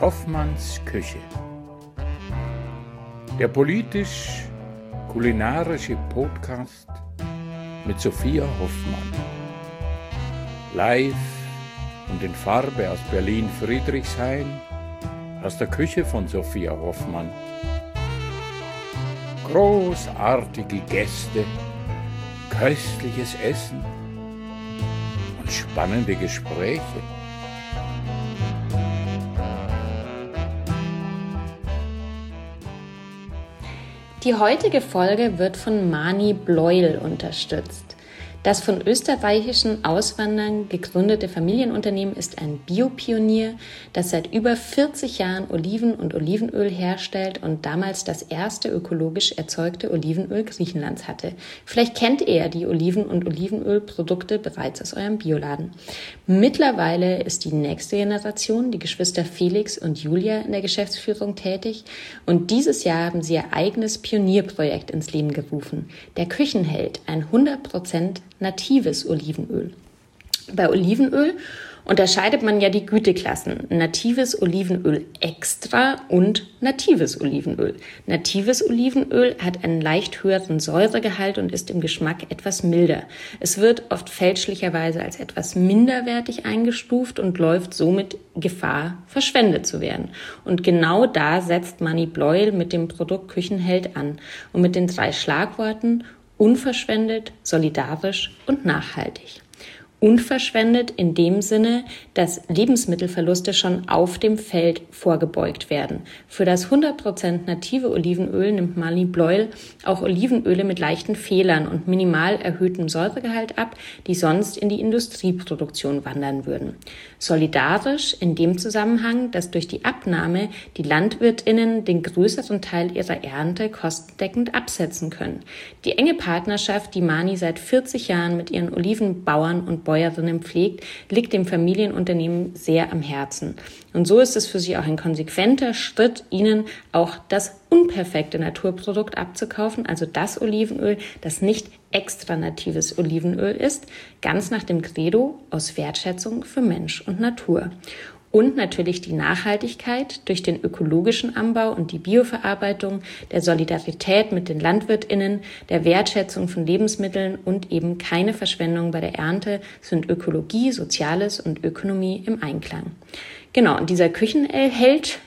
Hoffmanns Küche. Der politisch-kulinarische Podcast mit Sophia Hoffmann. Live und in Farbe aus Berlin-Friedrichshain, aus der Küche von Sophia Hoffmann. Großartige Gäste, köstliches Essen und spannende Gespräche. Die heutige Folge wird von Mani Bleuel unterstützt. Das von österreichischen Auswanderern gegründete Familienunternehmen ist ein Biopionier, das seit über 40 Jahren Oliven und Olivenöl herstellt und damals das erste ökologisch erzeugte Olivenöl Griechenlands hatte. Vielleicht kennt ihr die Oliven- und Olivenölprodukte bereits aus eurem Bioladen. Mittlerweile ist die nächste Generation, die Geschwister Felix und Julia, in der Geschäftsführung tätig und dieses Jahr haben sie ihr eigenes Pionierprojekt ins Leben gerufen. Der Küchenheld, ein 100% natives Olivenöl. Bei Olivenöl unterscheidet man ja die Güteklassen. Natives Olivenöl extra und natives Olivenöl. Natives Olivenöl hat einen leicht höheren Säuregehalt und ist im Geschmack etwas milder. Es wird oft fälschlicherweise als etwas minderwertig eingestuft und läuft somit Gefahr, verschwendet zu werden. Und genau da setzt Mani Bleuel mit dem Produkt Küchenheld an und mit den 3 Schlagworten unverschwendet, solidarisch und nachhaltig. Unverschwendet in dem Sinne, dass Lebensmittelverluste schon auf dem Feld vorgebeugt werden. Für das 100% native Olivenöl nimmt Mani Bleuel auch Olivenöle mit leichten Fehlern und minimal erhöhtem Säuregehalt ab, die sonst in die Industrieproduktion wandern würden. Solidarisch in dem Zusammenhang, dass durch die Abnahme die LandwirtInnen den größeren Teil ihrer Ernte kostendeckend absetzen können. Die enge Partnerschaft, die Mani seit 40 Jahren mit ihren Olivenbauern und Bäuerinnen pflegt, liegt dem Familienunternehmen sehr am Herzen. Und so ist es für sie auch ein konsequenter Schritt, ihnen auch das unperfekte Naturprodukt abzukaufen, also das Olivenöl, das nicht extra natives Olivenöl ist, ganz nach dem Credo aus Wertschätzung für Mensch und Natur. Und natürlich die Nachhaltigkeit durch den ökologischen Anbau und die Bioverarbeitung, der Solidarität mit den LandwirtInnen, der Wertschätzung von Lebensmitteln und eben keine Verschwendung bei der Ernte sind Ökologie, Soziales und Ökonomie im Einklang. Genau, und dieser Küchenheld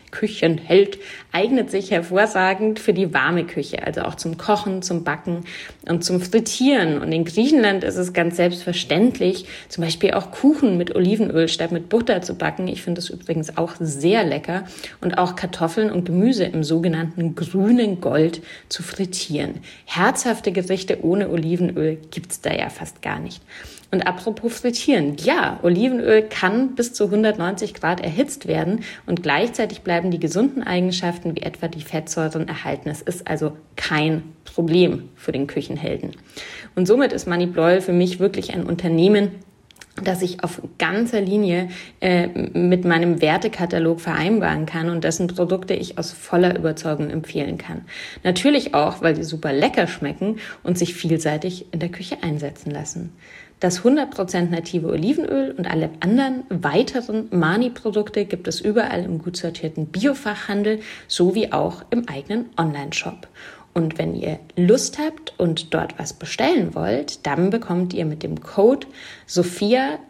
eignet sich hervorragend für die warme Küche, also auch zum Kochen, zum Backen und zum Frittieren. Und in Griechenland ist es ganz selbstverständlich, zum Beispiel auch Kuchen mit Olivenöl statt mit Butter zu backen. Ich finde das übrigens auch sehr lecker. Und auch Kartoffeln und Gemüse im sogenannten grünen Gold zu frittieren. Herzhafte Gerichte ohne Olivenöl gibt's da ja fast gar nicht. Und apropos Frittieren, ja, Olivenöl kann bis zu 190 Grad erhitzt werden und gleichzeitig bleiben die gesunden Eigenschaften wie etwa die Fettsäuren erhalten. Es ist also kein Problem für den Küchenhelden. Und somit ist Mani Bleuel für mich wirklich ein Unternehmen, das ich auf ganzer Linie mit meinem Wertekatalog vereinbaren kann und dessen Produkte ich aus voller Überzeugung empfehlen kann. Natürlich auch, weil sie super lecker schmecken und sich vielseitig in der Küche einsetzen lassen. Das 100% native Olivenöl und alle anderen weiteren Mani-Produkte gibt es überall im gut sortierten Biofachhandel sowie auch im eigenen Online-Shop. Und wenn ihr Lust habt und dort was bestellen wollt, dann bekommt ihr mit dem Code Sophia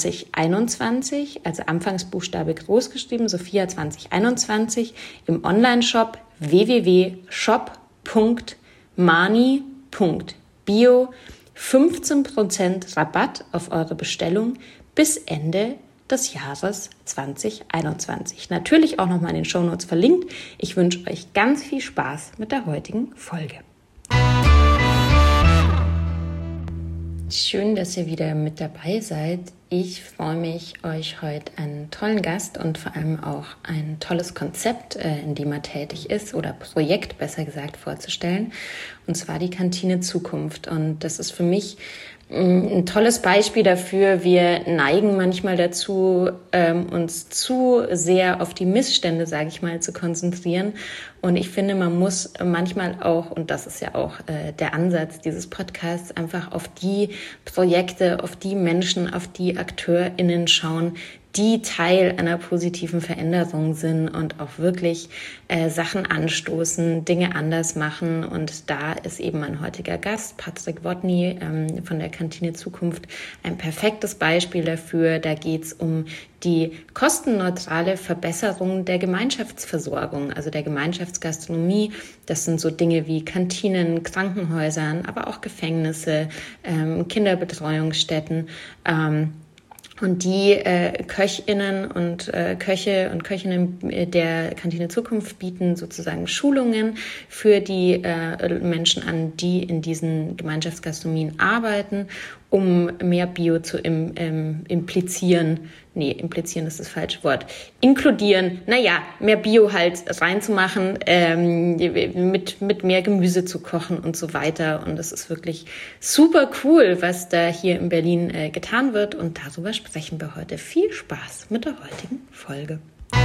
2021, also Anfangsbuchstabe groß geschrieben, Sophia 2021 im Online-Shop www.shop.mani.bio 15% Rabatt auf eure Bestellung bis Ende des Jahres 2021. Natürlich auch nochmal in den Shownotes verlinkt. Ich wünsche euch ganz viel Spaß mit der heutigen Folge. Schön, dass ihr wieder mit dabei seid. Ich freue mich, euch heute einen tollen Gast und vor allem auch ein tolles Konzept, in dem er tätig ist, oder Projekt besser gesagt, vorzustellen. Und zwar die Kantine Zukunft. Und das ist für mich ein tolles Beispiel dafür. Wir neigen manchmal dazu, uns zu sehr auf die Missstände, sage ich mal, zu konzentrieren. Und ich finde, man muss manchmal auch, und das ist ja auch der Ansatz dieses Podcasts, einfach auf die Projekte, auf die Menschen, auf die AkteurInnen schauen, die Teil einer positiven Veränderung sind und auch wirklich Sachen anstoßen, Dinge anders machen. Und da ist eben mein heutiger Gast, Patrick Wodny von der Kantine Zukunft, ein perfektes Beispiel dafür. Da geht es um die kostenneutrale Verbesserung der Gemeinschaftsversorgung, also der Gemeinschaftsgastronomie. Das sind so Dinge wie Kantinen, Krankenhäusern, aber auch Gefängnisse, Kinderbetreuungsstätten. Und die Köchinnen und Köche und Köchinnen der Kantine Zukunft bieten sozusagen Schulungen für die Menschen an, die in diesen Gemeinschaftsgastronomien arbeiten, um mehr Bio zu implizieren. Nee, implizieren ist das falsche Wort. Inkludieren, mehr Bio halt reinzumachen, mit mehr Gemüse zu kochen und so weiter. Und das ist wirklich super cool, was da hier in Berlin getan wird. Und darüber sprechen wir heute. Viel Spaß mit der heutigen Folge.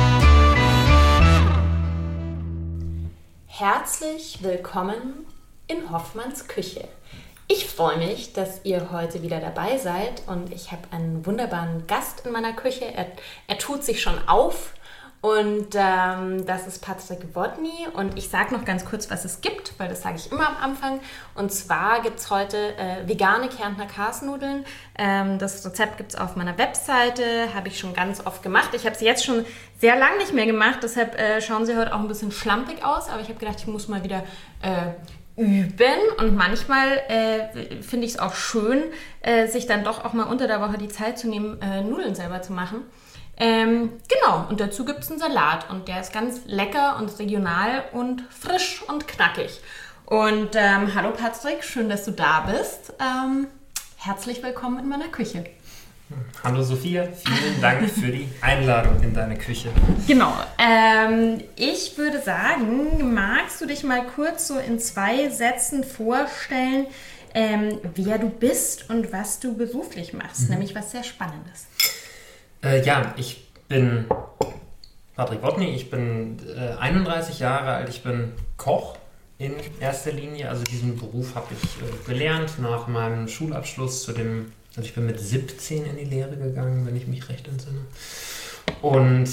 Herzlich willkommen in Hoffmanns Küche. Ich freue mich, dass ihr heute wieder dabei seid und ich habe einen wunderbaren Gast in meiner Küche. Er tut sich schon auf und das ist Patrick Wodny und ich sage noch ganz kurz, was es gibt, weil das sage ich immer am Anfang. Und zwar gibt es heute vegane Kärntner Kasnudeln. Das Rezept gibt es auf meiner Webseite, habe ich schon ganz oft gemacht. Ich habe sie jetzt schon sehr lange nicht mehr gemacht, deshalb schauen sie heute auch ein bisschen schlampig aus, aber ich habe gedacht, ich muss mal wieder üben und manchmal finde ich es auch schön, sich dann doch auch mal unter der Woche die Zeit zu nehmen, Nudeln selber zu machen. Genau, und dazu gibt es einen Salat und der ist ganz lecker und regional und frisch und knackig. Und hallo Patrick, schön, dass du da bist. Herzlich willkommen in meiner Küche. Hallo Sophia, vielen Dank für die Einladung in deine Küche. Genau, ich würde sagen, magst du dich mal kurz so in 2 Sätzen vorstellen, wer du bist und was du beruflich machst, nämlich was sehr Spannendes. Ich bin Patrick Wodny, ich bin 31 Jahre alt, ich bin Koch in erster Linie, also diesen Beruf habe ich gelernt nach meinem Schulabschluss Also ich bin mit 17 in die Lehre gegangen, wenn ich mich recht entsinne. Und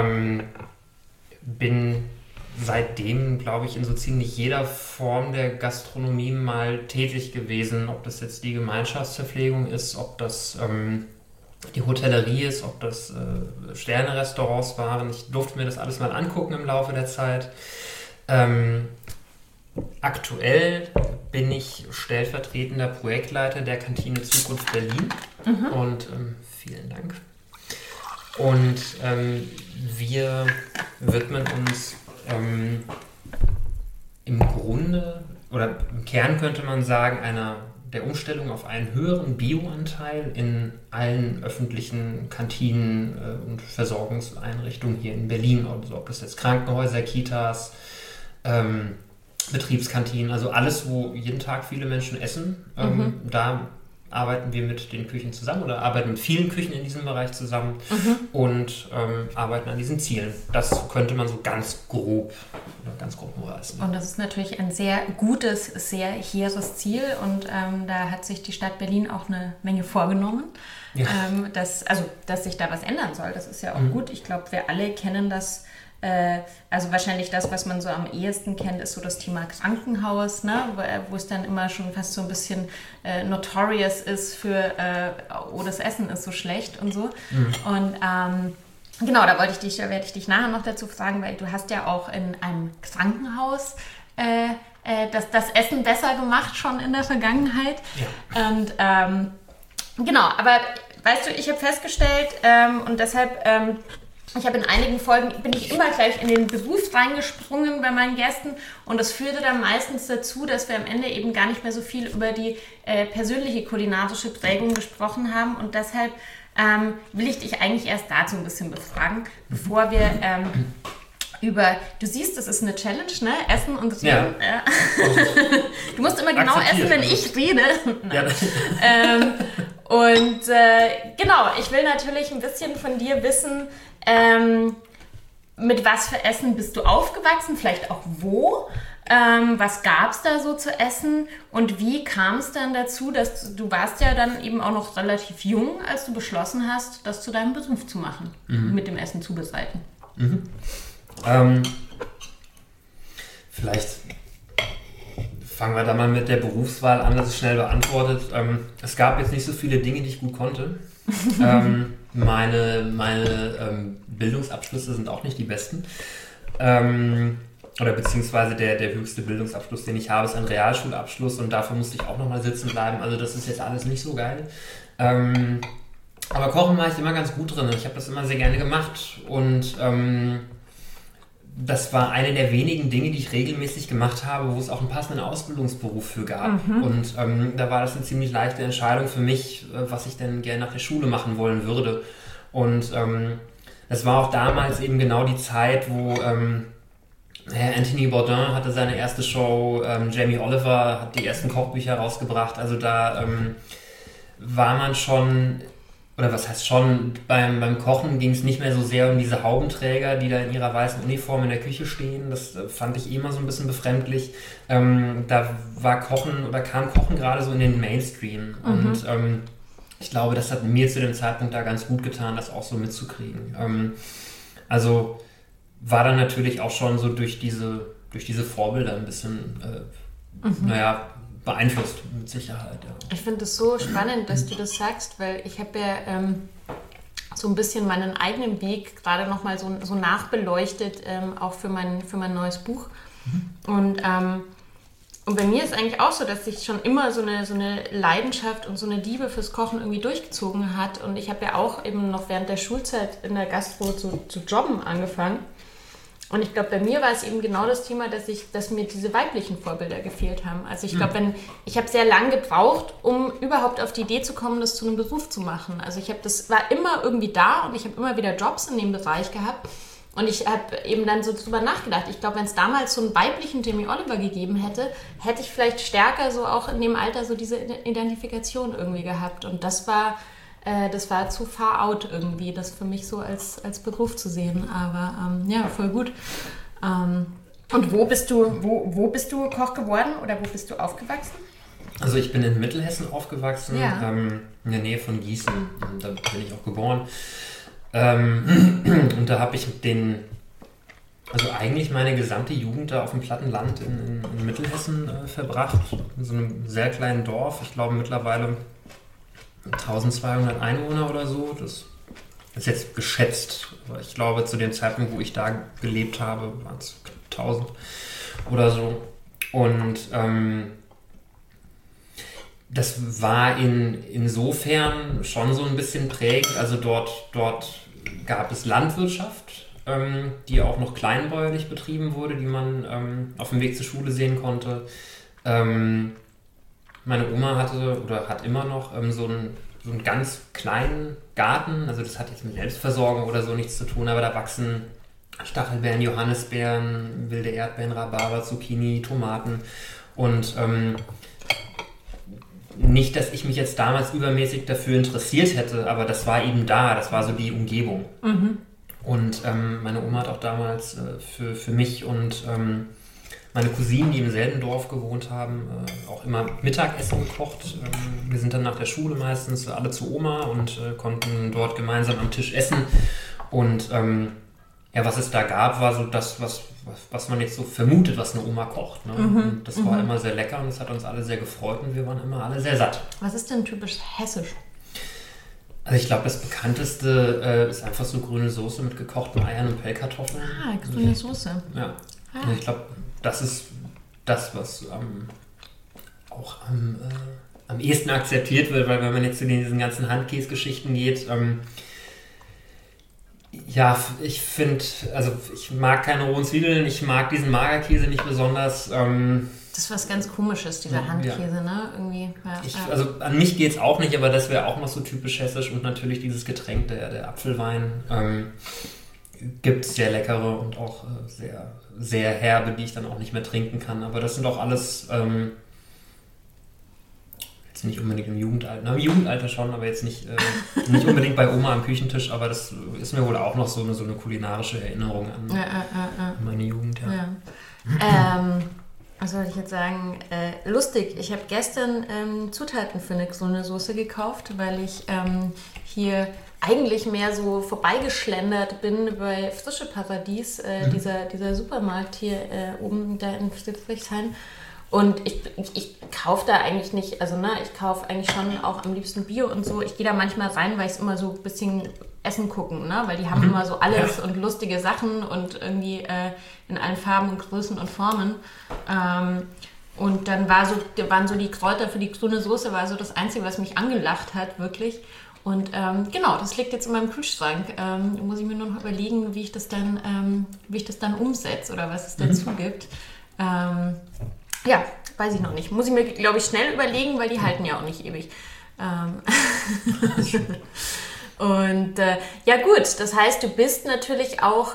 bin seitdem, glaube ich, in so ziemlich jeder Form der Gastronomie mal tätig gewesen. Ob das jetzt die Gemeinschaftsverpflegung ist, ob das die Hotellerie ist, ob das Sterne-Restaurants waren. Ich durfte mir das alles mal angucken im Laufe der Zeit. Aktuell bin ich stellvertretender Projektleiter der Kantine Zukunft Berlin und vielen Dank. Und wir widmen uns im Grunde, oder im Kern könnte man sagen, der Umstellung auf einen höheren Bioanteil in allen öffentlichen Kantinen und Versorgungseinrichtungen hier in Berlin. Also ob das jetzt Krankenhäuser, Kitas, Betriebskantinen, also alles, wo jeden Tag viele Menschen essen. Da arbeiten wir mit den Küchen zusammen oder arbeiten mit vielen Küchen in diesem Bereich zusammen und arbeiten an diesen Zielen. Das könnte man so ganz grob umreißen. Und das ist natürlich ein sehr gutes, sehr hehres Ziel und da hat sich die Stadt Berlin auch eine Menge vorgenommen, dass sich da was ändern soll. Das ist ja auch gut. Ich glaube, wir alle kennen das. Also wahrscheinlich das, was man so am ehesten kennt, ist so das Thema Krankenhaus, ne? Wo es dann immer schon fast so ein bisschen notorious ist für, das Essen ist so schlecht und so. Und genau, da werde ich dich nachher noch dazu fragen, weil du hast ja auch in einem Krankenhaus das Essen besser gemacht schon in der Vergangenheit. Ja. Und genau, aber weißt du, ich habe festgestellt und deshalb ich habe in einigen Folgen, bin ich immer gleich in den Beruf reingesprungen bei meinen Gästen und das führte dann meistens dazu, dass wir am Ende eben gar nicht mehr so viel über die persönliche kulinarische Prägung gesprochen haben und deshalb will ich dich eigentlich erst dazu ein bisschen befragen, bevor wir du siehst, das ist eine Challenge, ne? Essen und Reden. Ja. Du musst immer genau essen, wenn ich rede. Und genau, ich will natürlich ein bisschen von dir wissen, mit was für Essen bist du aufgewachsen, vielleicht auch wo Was gab es da so zu essen und wie kam es dann dazu, dass du warst ja dann eben auch noch relativ jung, als du beschlossen hast, das zu deinem Beruf zu machen, mit dem Essen zubereiten? Vielleicht fangen wir da mal mit der Berufswahl an, das ist schnell beantwortet. Es gab jetzt nicht so viele Dinge, die ich gut konnte. Meine Bildungsabschlüsse sind auch nicht die besten. Oder beziehungsweise der höchste Bildungsabschluss, den ich habe, ist ein Realschulabschluss und dafür musste ich auch nochmal sitzen bleiben. Also das ist jetzt alles nicht so geil. Aber Kochen war ich immer ganz gut drin. Ich habe das immer sehr gerne gemacht und das war eine der wenigen Dinge, die ich regelmäßig gemacht habe, wo es auch einen passenden Ausbildungsberuf für gab. Und da war das eine ziemlich leichte Entscheidung für mich, was ich denn gerne nach der Schule machen wollen würde. Und es war auch damals eben genau die Zeit, wo Anthony Bourdain hatte seine erste Show, Jamie Oliver hat die ersten Kochbücher rausgebracht. Also da war man schon, oder was heißt schon, beim Kochen ging es nicht mehr so sehr um diese Haubenträger, die da in ihrer weißen Uniform in der Küche stehen. Das fand ich immer so ein bisschen befremdlich. Da war Kochen oder kam Kochen gerade so in den Mainstream. Und ich glaube, das hat mir zu dem Zeitpunkt da ganz gut getan, das auch so mitzukriegen. Also war dann natürlich auch schon so durch diese Vorbilder ein bisschen, beeinflusst, mit Sicherheit. Ja. Ich finde es so spannend, dass du das sagst, weil ich habe ja so ein bisschen meinen eigenen Weg gerade nochmal so nachbeleuchtet, auch für mein neues Buch. Und bei mir ist eigentlich auch so, dass sich schon immer so eine Leidenschaft und so eine Liebe fürs Kochen irgendwie durchgezogen hat. Und ich habe ja auch eben noch während der Schulzeit in der Gastro zu jobben angefangen. Und ich glaube, bei mir war es eben genau das Thema, dass mir diese weiblichen Vorbilder gefehlt haben. Also ich glaube, ich habe sehr lange gebraucht, um überhaupt auf die Idee zu kommen, das zu einem Beruf zu machen. Also das war immer irgendwie da und ich habe immer wieder Jobs in dem Bereich gehabt. Und ich habe eben dann so drüber nachgedacht. Ich glaube, wenn es damals so einen weiblichen Jamie Oliver gegeben hätte, hätte ich vielleicht stärker so auch in dem Alter so diese Identifikation irgendwie gehabt. Und das war zu far out irgendwie, das für mich so als Beruf zu sehen. Aber voll gut. Und wo bist du Koch geworden oder wo bist du aufgewachsen? Also ich bin in Mittelhessen aufgewachsen, in der Nähe von Gießen. Da bin ich auch geboren. Und da habe ich eigentlich meine gesamte Jugend da auf dem platten Land in Mittelhessen verbracht. In so einem sehr kleinen Dorf. Ich glaube mittlerweile 1200 Einwohner oder so. Das ist jetzt geschätzt. Aber ich glaube, zu dem Zeitpunkt, wo ich da gelebt habe, waren es 1000 oder so. Und das war insofern schon so ein bisschen prägend. Also dort gab es Landwirtschaft, die auch noch kleinbäuerlich betrieben wurde, die man auf dem Weg zur Schule sehen konnte. Meine Oma hatte oder hat immer noch so einen ganz kleinen Garten. Also das hat jetzt mit Selbstversorgung oder so nichts zu tun, aber da wachsen Stachelbeeren, Johannisbeeren, wilde Erdbeeren, Rhabarber, Zucchini, Tomaten und nicht, dass ich mich jetzt damals übermäßig dafür interessiert hätte, aber das war eben da, das war so die Umgebung. Und meine Oma hat auch damals für mich und meine Cousinen, die im selben Dorf gewohnt haben, auch immer Mittagessen gekocht. Wir sind dann nach der Schule meistens alle zu Oma und konnten dort gemeinsam am Tisch essen. Und was es da gab, war so das, was man jetzt so vermutet, was eine Oma kocht. Ne? Und das war immer sehr lecker und das hat uns alle sehr gefreut und wir waren immer alle sehr satt. Was ist denn typisch hessisch? Also ich glaube, das bekannteste ist einfach so grüne Soße mit gekochten Eiern und Pellkartoffeln. Ah, grüne Soße. Ja. Also ich glaube, das ist das, was auch am ehesten akzeptiert wird, weil wenn man jetzt zu diesen ganzen Handkäse-Geschichten geht, ich finde, also ich mag keine rohen Zwiebeln, ich mag diesen Magerkäse nicht besonders. Das ist was ganz Komisches, dieser Handkäse, ne? Irgendwie. Ja, also an mich geht es auch nicht, aber das wäre auch noch so typisch hessisch und natürlich dieses Getränk, der Apfelwein. Gibt es sehr leckere und auch sehr, sehr herbe, die ich dann auch nicht mehr trinken kann. Aber das sind auch alles, jetzt nicht unbedingt im Jugendalter, im Jugendalter schon, aber jetzt nicht unbedingt bei Oma am Küchentisch, aber das ist mir wohl auch noch so eine kulinarische Erinnerung an meine Jugend. Ja. was soll ich jetzt sagen, lustig. Ich habe gestern Zutaten für eine gesunde Soße gekauft, weil ich hier eigentlich mehr so vorbeigeschlendert bin bei Frische Paradies, dieser Supermarkt hier oben da in Friedrichshain. Und ich kaufe da eigentlich nicht, also ich kaufe eigentlich schon auch am liebsten Bio und so. Ich gehe da manchmal rein, weil ich es immer so ein bisschen Essen gucken, ne? Weil die haben immer so alles und lustige Sachen und irgendwie in allen Farben und Größen und Formen. Und dann waren so die Kräuter für die grüne Soße, war so das Einzige, was mich angelacht hat, wirklich. Und genau, das liegt jetzt in meinem Kühlschrank. Muss ich mir nur noch überlegen, wie ich das dann umsetze oder was es dazu gibt. Ja, weiß ich noch nicht. Muss ich mir, glaube ich, schnell überlegen, weil die halten ja auch nicht ewig. Und ja gut, das heißt, du bist natürlich auch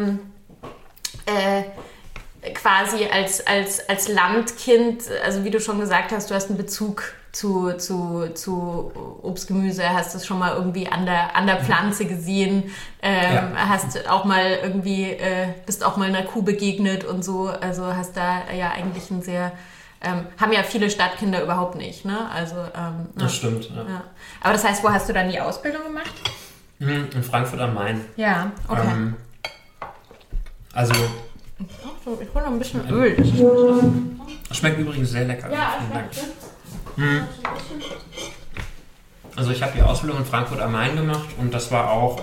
quasi als Landkind, also wie du schon gesagt hast, du hast einen Bezug zu Obst, Gemüse, hast es schon mal irgendwie an der Pflanze gesehen, hast auch mal irgendwie, bist auch mal einer Kuh begegnet und so, also hast da ja eigentlich ein sehr, haben ja viele Stadtkinder überhaupt nicht, ne? Also, das stimmt, ja. Aber das heißt, wo hast du dann die Ausbildung gemacht? In Frankfurt am Main. Ja, okay. Also... Ich hole noch ein bisschen Öl. Das schmeckt übrigens sehr lecker. Ja, schmeckt. Also ich habe die Ausbildung in Frankfurt am Main gemacht und das war auch,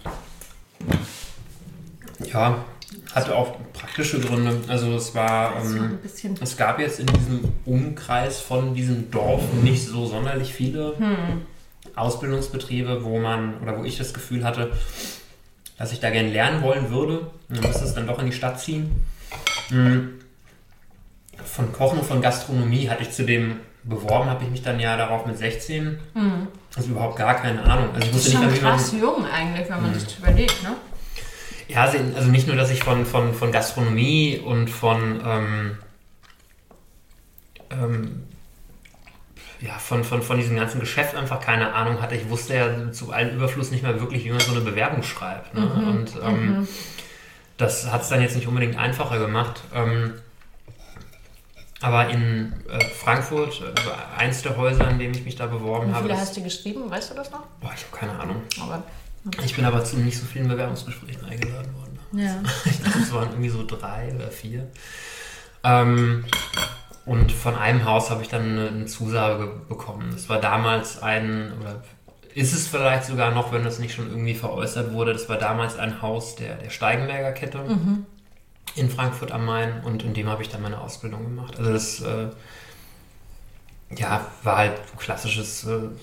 hatte auch praktische Gründe. Also es war, es gab jetzt in diesem Umkreis von diesem Dorf nicht so sonderlich viele Ausbildungsbetriebe, wo ich das Gefühl hatte, dass ich da gerne lernen wollen würde. Dann müsste es dann doch in die Stadt ziehen. Von Kochen und von Gastronomie hatte ich zudem beworben, habe ich mich dann ja darauf mit 16. Also überhaupt gar keine Ahnung. Also ich wusste das ist nicht, schon krass jung eigentlich, wenn man sich das überlegt, ne? Ja, also nicht nur, dass ich von Gastronomie und von diesem ganzen Geschäft einfach keine Ahnung hatte. Ich wusste ja zu allem Überfluss nicht mehr wirklich, wie man so eine Bewerbung schreibt. Ne? Und das hat es dann jetzt nicht unbedingt einfacher gemacht. Aber in Frankfurt, eins der Häuser, in dem ich mich da beworben habe. Wie viele hast du geschrieben? Weißt du das noch? Boah, ich habe keine Ahnung. Aber, ich bin aber zu nicht so vielen Bewerbungsgesprächen eingeladen worden. Ja. Ich glaube, es waren irgendwie so 3 oder 4. Und von einem Haus habe ich dann eine Zusage bekommen. Das war damals oder ist es vielleicht sogar noch, wenn das nicht schon irgendwie veräußert wurde, das war damals ein Haus der Steigenberger Kette in Frankfurt am Main und in dem habe ich dann meine Ausbildung gemacht. Also das war halt klassisches,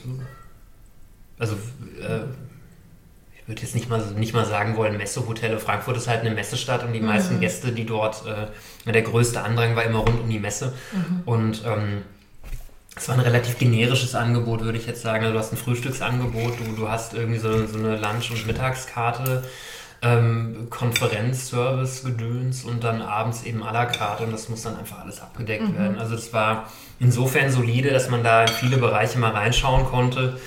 ich würde jetzt nicht mal sagen wollen, Messehotelle. Frankfurt ist halt eine Messestadt und die meisten Gäste, die dort, der größte Andrang war immer rund um die Messe. Und es war ein relativ generisches Angebot, würde ich jetzt sagen. Also du hast ein Frühstücksangebot, du hast irgendwie so eine Lunch- und Mittagskarte, Konferenz, Service, Gedöns und dann abends eben à la carte und das muss dann einfach alles abgedeckt werden. Also es war insofern solide, dass man da in viele Bereiche mal reinschauen konnte.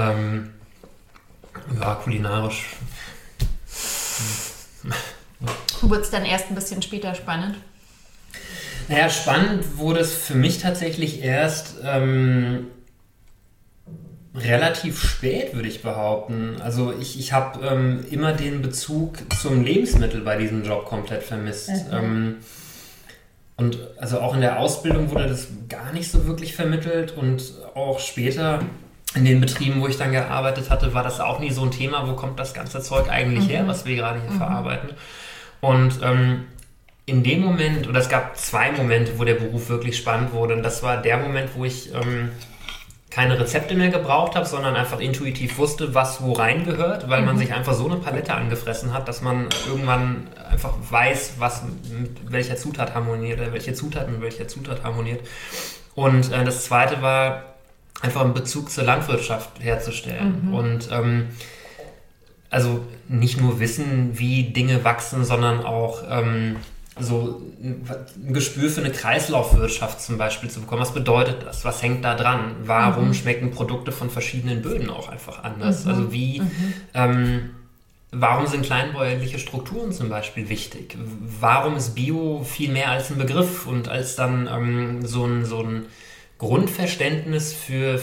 Kulinarisch. Wurde es dann erst ein bisschen später spannend? Naja, spannend wurde es für mich tatsächlich erst relativ spät, würde ich behaupten. Also ich habe immer den Bezug zum Lebensmittel bei diesem Job komplett vermisst. Und also auch in der Ausbildung wurde das gar nicht so wirklich vermittelt und auch später in den Betrieben, wo ich dann gearbeitet hatte, war das auch nie so ein Thema, wo kommt das ganze Zeug eigentlich her, was wir gerade hier verarbeiten. Und in dem Moment, oder es gab 2 Momente, wo der Beruf wirklich spannend wurde. Und das war der Moment, wo ich keine Rezepte mehr gebraucht habe, sondern einfach intuitiv wusste, was wo reingehört, weil man sich einfach so eine Palette angefressen hat, dass man irgendwann einfach weiß, was mit welcher Zutat harmoniert, oder welche Zutat mit welcher Zutat harmoniert. Und das Zweite war, einfach einen Bezug zur Landwirtschaft herzustellen. Und also nicht nur wissen, wie Dinge wachsen, sondern auch so ein Gespür für eine Kreislaufwirtschaft zum Beispiel zu bekommen. Was bedeutet das? Was hängt da dran? Warum schmecken Produkte von verschiedenen Böden auch einfach anders? Also wie warum sind kleinbäuerliche Strukturen zum Beispiel wichtig? Warum ist Bio viel mehr als ein Begriff und als dann so ein Grundverständnis für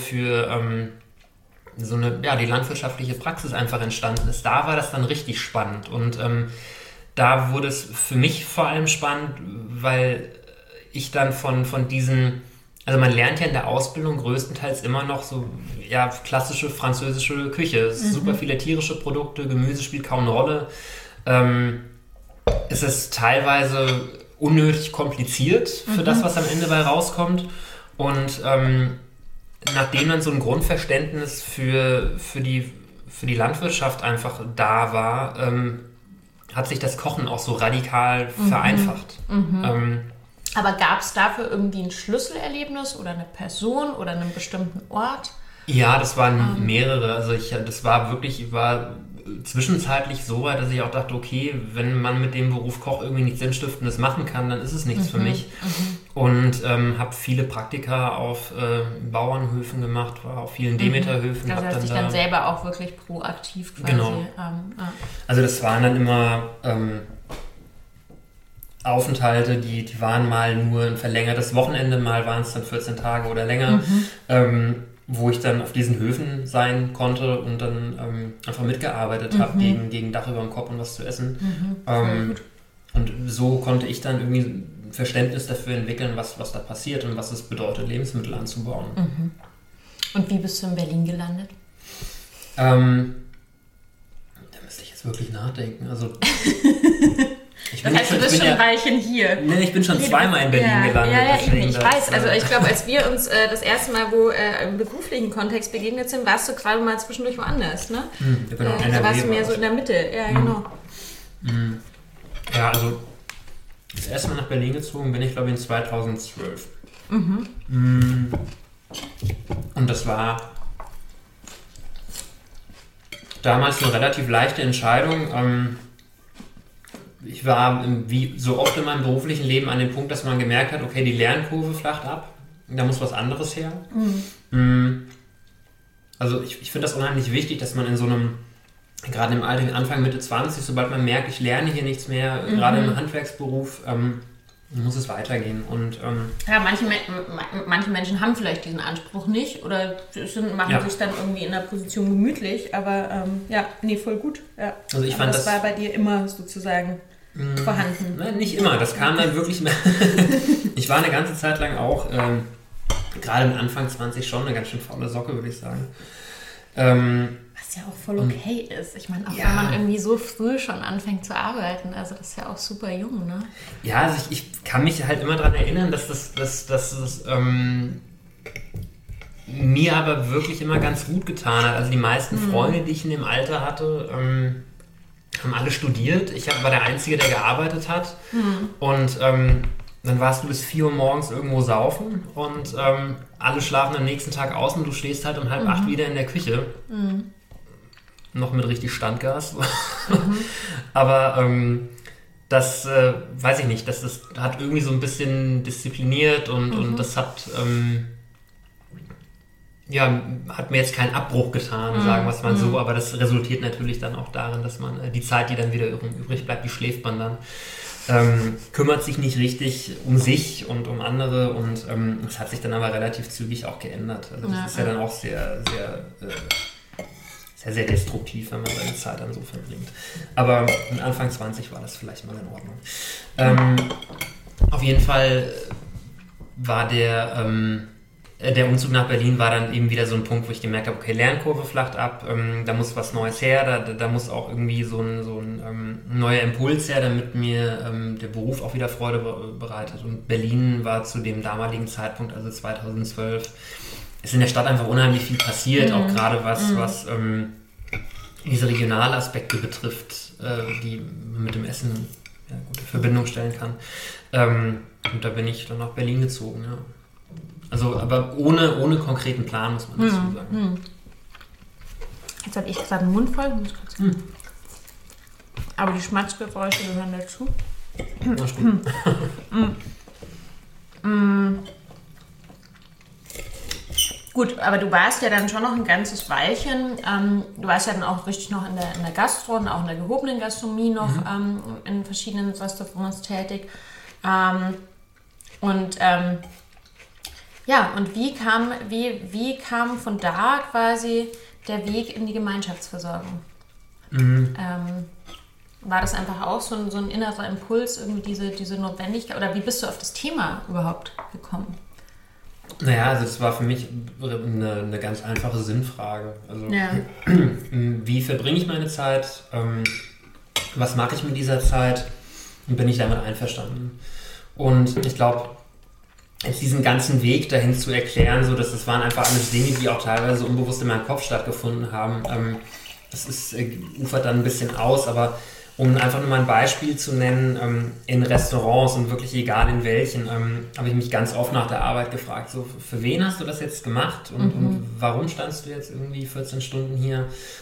die landwirtschaftliche Praxis einfach entstanden ist? Da war das dann richtig spannend und da wurde es für mich vor allem spannend, weil ich dann von diesen, also man lernt ja in der Ausbildung größtenteils immer noch so, ja, klassische französische Küche. Super viele tierische Produkte, Gemüse spielt kaum eine Rolle. Es ist teilweise unnötig kompliziert für das, was am Ende bei rauskommt. Und nachdem dann so ein Grundverständnis für die Landwirtschaft einfach da war, hat sich das Kochen auch so radikal vereinfacht. Aber gab es dafür irgendwie ein Schlüsselerlebnis oder eine Person oder einen bestimmten Ort? Ja, das waren mehrere. Also ich war zwischenzeitlich so weit, dass ich auch dachte, okay, wenn man mit dem Beruf Koch irgendwie nichts Sinnstiftendes machen kann, dann ist es nichts für mich. Und habe viele Praktika auf Bauernhöfen gemacht, war auf vielen Demeterhöfen. Das heißt, dich dann selber auch wirklich proaktiv quasi. Genau. Also das waren dann immer Aufenthalte, die waren mal nur ein verlängertes Wochenende, mal waren es dann 14 Tage oder länger, wo ich dann auf diesen Höfen sein konnte und dann einfach mitgearbeitet habe, gegen Dach über dem Kopf und was zu essen. Und so konnte ich dann irgendwie ein Verständnis dafür entwickeln, was da passiert und was es bedeutet, Lebensmittel anzubauen. Und wie bist du in Berlin gelandet? Da müsste ich jetzt wirklich nachdenken. Also Das heißt, du bist schon ein Weilchen hier. Nee, ich bin schon zweimal in Berlin gelandet. Ja, ich weiß. Also ich glaube, als wir uns das erste Mal im beruflichen Kontext begegnet sind, warst du gerade mal zwischendurch woanders, ne? Genau, da warst du mehr so in der Mitte. Ja, genau. Ja, also das erste Mal nach Berlin gezogen bin ich, glaube ich, in 2012. Und das war damals eine relativ leichte Entscheidung. Ich war, wie so oft in meinem beruflichen Leben, an dem Punkt, dass man gemerkt hat, okay, die Lernkurve flacht ab, da muss was anderes her. Also ich finde das unheimlich wichtig, dass man in so einem, gerade im Alter, Anfang, Mitte 20, sobald man merkt, ich lerne hier nichts mehr, gerade im Handwerksberuf, muss es weitergehen. Und, ja, manche Menschen haben vielleicht diesen Anspruch nicht oder machen sich dann irgendwie in der Position gemütlich, aber voll gut. Ja. Also ich fand das war bei dir immer sozusagen vorhanden. Nein, nicht immer, das kam dann wirklich mehr. Ich war eine ganze Zeit lang auch, gerade am Anfang 20 schon eine ganz schön faule Socke, würde ich sagen. Was ja auch voll okay ist. Ich meine, auch wenn man irgendwie so früh schon anfängt zu arbeiten, also das ist ja auch super jung, ne? Ja, also ich kann mich halt immer daran erinnern, dass das mir aber wirklich immer ganz gut getan hat. Also die meisten Freunde, die ich in dem Alter hatte, haben alle studiert. Ich war der Einzige, der gearbeitet hat. Und dann warst du bis 4 Uhr morgens irgendwo saufen und alle schlafen am nächsten Tag aus und du stehst halt um 7:30 wieder in der Küche. Noch mit richtig Standgas. Aber das weiß ich nicht, das hat irgendwie so ein bisschen diszipliniert und das hat hat mir jetzt keinen Abbruch getan, sagen wir es mal so, aber das resultiert natürlich dann auch darin, dass man die Zeit, die dann wieder übrig bleibt, die schläft man dann. Kümmert sich nicht richtig um sich und um andere und es hat sich dann aber relativ zügig auch geändert. Also das ist ja dann auch sehr, sehr, sehr, sehr destruktiv, wenn man seine Zeit dann so verbringt. Aber Anfang 20 war das vielleicht mal in Ordnung. Auf jeden Fall war der Umzug nach Berlin war dann eben wieder so ein Punkt, wo ich gemerkt habe, okay, Lernkurve flacht ab, da muss was Neues her, da muss auch irgendwie so ein neuer Impuls her, damit mir der Beruf auch wieder Freude bereitet. Und Berlin war zu dem damaligen Zeitpunkt, also 2012, ist in der Stadt einfach unheimlich viel passiert, auch gerade was diese Regionalaspekte betrifft, die man mit dem Essen gute Verbindung stellen kann. Und da bin ich dann nach Berlin gezogen, ja. Also, aber ohne konkreten Plan, muss man dazu sagen. Jetzt habe ich gerade den Mund voll. Aber die Schmatzgeräusche gehören dazu. Na, stimmt. Gut, aber du warst ja dann schon noch ein ganzes Weilchen. Du warst ja dann auch richtig noch in der Gastro und auch in der gehobenen Gastronomie noch in verschiedenen Restaurants tätig. Und wie kam von da quasi der Weg in die Gemeinschaftsversorgung? War das einfach auch so ein innerer Impuls, irgendwie diese Notwendigkeit? Oder wie bist du auf das Thema überhaupt gekommen? Naja, also das war für mich eine ganz einfache Sinnfrage. Also wie verbringe ich meine Zeit? Was mache ich mit dieser Zeit? Und bin ich damit einverstanden? Und ich glaube, jetzt diesen ganzen Weg dahin zu erklären, so dass das waren einfach alles Dinge, die auch teilweise unbewusst in meinem Kopf stattgefunden haben. Das ufert dann ein bisschen aus, aber um einfach nur mal ein Beispiel zu nennen, in Restaurants und wirklich egal in welchen, habe ich mich ganz oft nach der Arbeit gefragt, so für wen hast du das jetzt gemacht und warum standst du jetzt irgendwie 14 Stunden hier?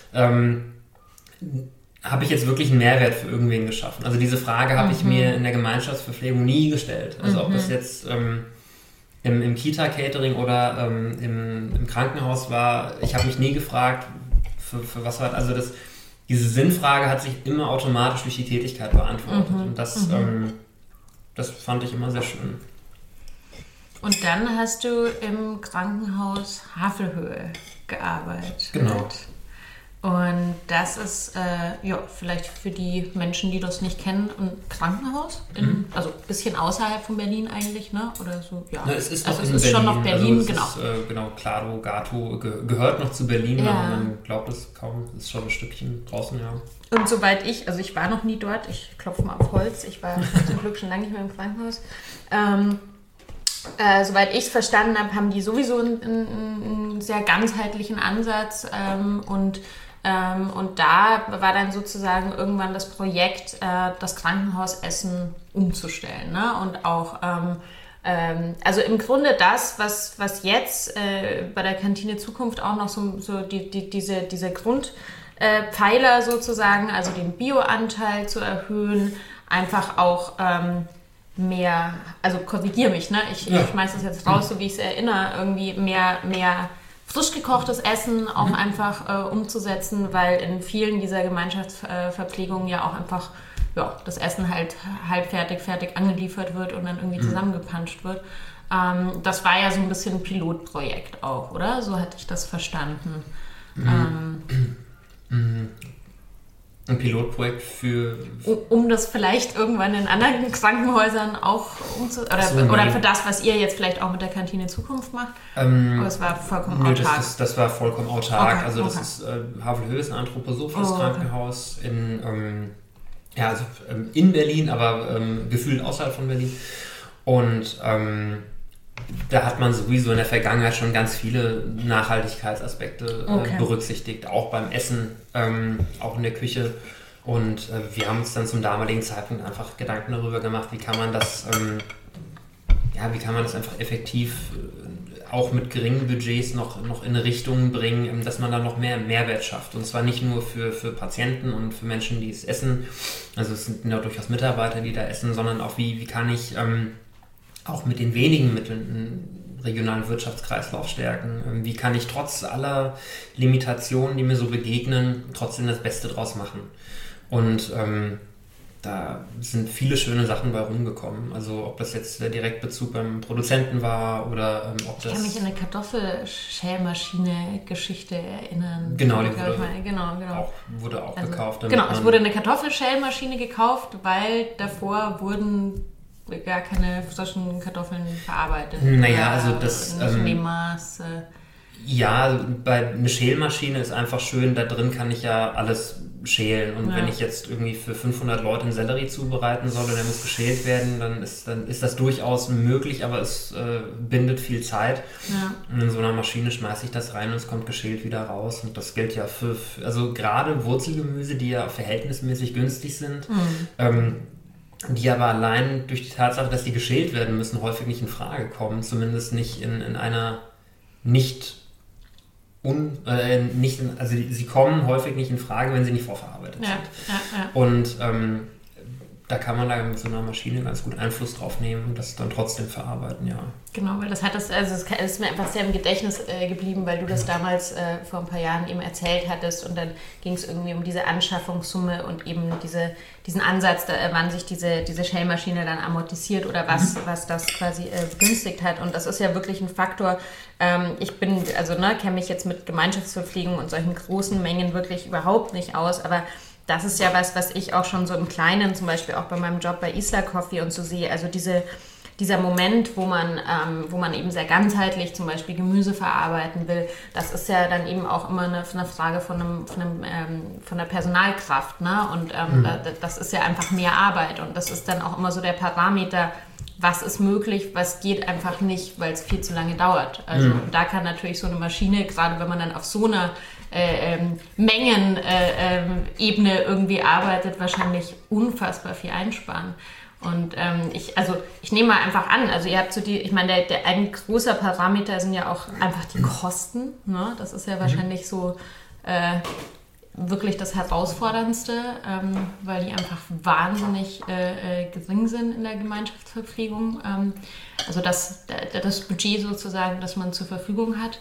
Habe ich jetzt wirklich einen Mehrwert für irgendwen geschaffen? Also diese Frage habe ich mir in der Gemeinschaftsverpflegung nie gestellt. Also ob das jetzt im Kita-Catering oder im Krankenhaus war, ich habe mich nie gefragt, für was war also diese Sinnfrage hat sich immer automatisch durch die Tätigkeit beantwortet. Und das fand ich immer sehr schön. Und dann hast du im Krankenhaus Havelhöhe gearbeitet. Genau. Und das ist, vielleicht für die Menschen, die das nicht kennen, ein Krankenhaus, also ein bisschen außerhalb von Berlin eigentlich, ne? Oder so, ja. Na, es ist, also noch es ist Berlin. schon noch Berlin, also genau. Ist, genau, Klado, Gato gehört noch zu Berlin, Ja. aber man glaubt es kaum, ist schon ein Stückchen draußen, ja. Und soweit ich war noch nie dort, ich klopfe mal auf Holz, ich war zum Glück schon lange nicht mehr im Krankenhaus. Soweit ich es verstanden habe, haben die sowieso einen sehr ganzheitlichen Ansatz und da war dann sozusagen irgendwann das Projekt, das Krankenhausessen umzustellen, ne? Und auch, also im Grunde das, was jetzt bei der Kantine Zukunft auch noch so diese Grundpfeiler sozusagen, also den Bio-Anteil zu erhöhen, einfach auch mehr, also korrigiere mich, ne? Ich schmeiß das jetzt raus, so wie ich es erinnere, irgendwie mehr frisch gekochtes Essen auch einfach umzusetzen, weil in vielen dieser Gemeinschaftsverpflegungen ja auch einfach das Essen halt fertig angeliefert wird und dann irgendwie zusammengepanscht wird. Das war ja so ein bisschen ein Pilotprojekt auch, oder? So hatte ich das verstanden. Ein Pilotprojekt um das vielleicht irgendwann in anderen Krankenhäusern auch oder für das, was ihr jetzt vielleicht auch mit der Kantine Zukunft macht? Oder es war vollkommen autark? Das war vollkommen autark. Okay, das ist Havelhöhe ist ein anthroposophisches Krankenhaus in Berlin, aber gefühlt außerhalb von Berlin. Und da hat man sowieso in der Vergangenheit schon ganz viele Nachhaltigkeitsaspekte berücksichtigt, auch beim Essen, auch in der Küche. Und wir haben uns dann zum damaligen Zeitpunkt einfach Gedanken darüber gemacht, wie kann man das einfach effektiv auch mit geringen Budgets noch in eine Richtung bringen, dass man da noch mehr Mehrwert schafft. Und zwar nicht nur für Patienten und für Menschen, die es essen, also es sind ja durchaus Mitarbeiter, die da essen, sondern auch wie kann ich auch mit den wenigen Mitteln einen regionalen Wirtschaftskreislauf stärken? Wie kann ich trotz aller Limitationen, die mir so begegnen, trotzdem das Beste draus machen? Und da sind viele schöne Sachen bei rumgekommen. Also ob das jetzt der Direktbezug beim Produzenten war oder ob das... Ich kann mich an eine Kartoffelschälmaschine-Geschichte erinnern. Genau, die wurde auch gekauft. Genau, es wurde eine Kartoffelschälmaschine gekauft, weil davor wurden gar keine frischen Kartoffeln verarbeitet. Naja, also das... Nicht in dem Maß. Ja, eine Schälmaschine ist einfach schön, da drin kann ich ja alles schälen. Und wenn ich jetzt irgendwie für 500 Leute einen Sellerie zubereiten soll und der muss geschält werden, dann ist das durchaus möglich, aber es bindet viel Zeit. Ja. Und in so einer Maschine schmeiße ich das rein und es kommt geschält wieder raus. Und das gilt ja also gerade Wurzelgemüse, die ja verhältnismäßig günstig sind, die aber allein durch die Tatsache, dass die geschält werden müssen, häufig nicht in Frage kommen. Zumindest nicht in einer sie kommen häufig nicht in Frage, wenn sie nicht vorverarbeitet sind. Ja. Und da kann man da mit so einer Maschine ganz gut Einfluss drauf nehmen und das dann trotzdem verarbeiten, ja. Genau, weil es ist mir einfach sehr im Gedächtnis geblieben, weil du das damals vor ein paar Jahren eben erzählt hattest und dann ging es irgendwie um diese Anschaffungssumme und eben diesen Ansatz, wann sich diese Shell-Maschine dann amortisiert oder was das quasi begünstigt hat. Und das ist ja wirklich ein Faktor. Ich kenne mich jetzt mit Gemeinschaftsverpflegung und solchen großen Mengen wirklich überhaupt nicht aus, aber das ist ja was ich auch schon so im Kleinen, zum Beispiel auch bei meinem Job bei Isla Coffee und so sehe. Also dieser Moment, wo man eben sehr ganzheitlich zum Beispiel Gemüse verarbeiten will, das ist ja dann eben auch immer eine Frage von der Personalkraft, ne? Und das ist ja einfach mehr Arbeit und das ist dann auch immer so der Parameter, was ist möglich, was geht einfach nicht, weil es viel zu lange dauert. Also da kann natürlich so eine Maschine, gerade wenn man dann auf so einer Mengenebene irgendwie arbeitet, wahrscheinlich unfassbar viel einsparen. Und ich nehme mal einfach an, also ihr habt so ein großer Parameter sind ja auch einfach die Kosten, ne? Das ist ja wahrscheinlich so wirklich das Herausforderndste, weil die einfach wahnsinnig gering sind in der Gemeinschaftsverpflegung. Also das Budget sozusagen, das man zur Verfügung hat.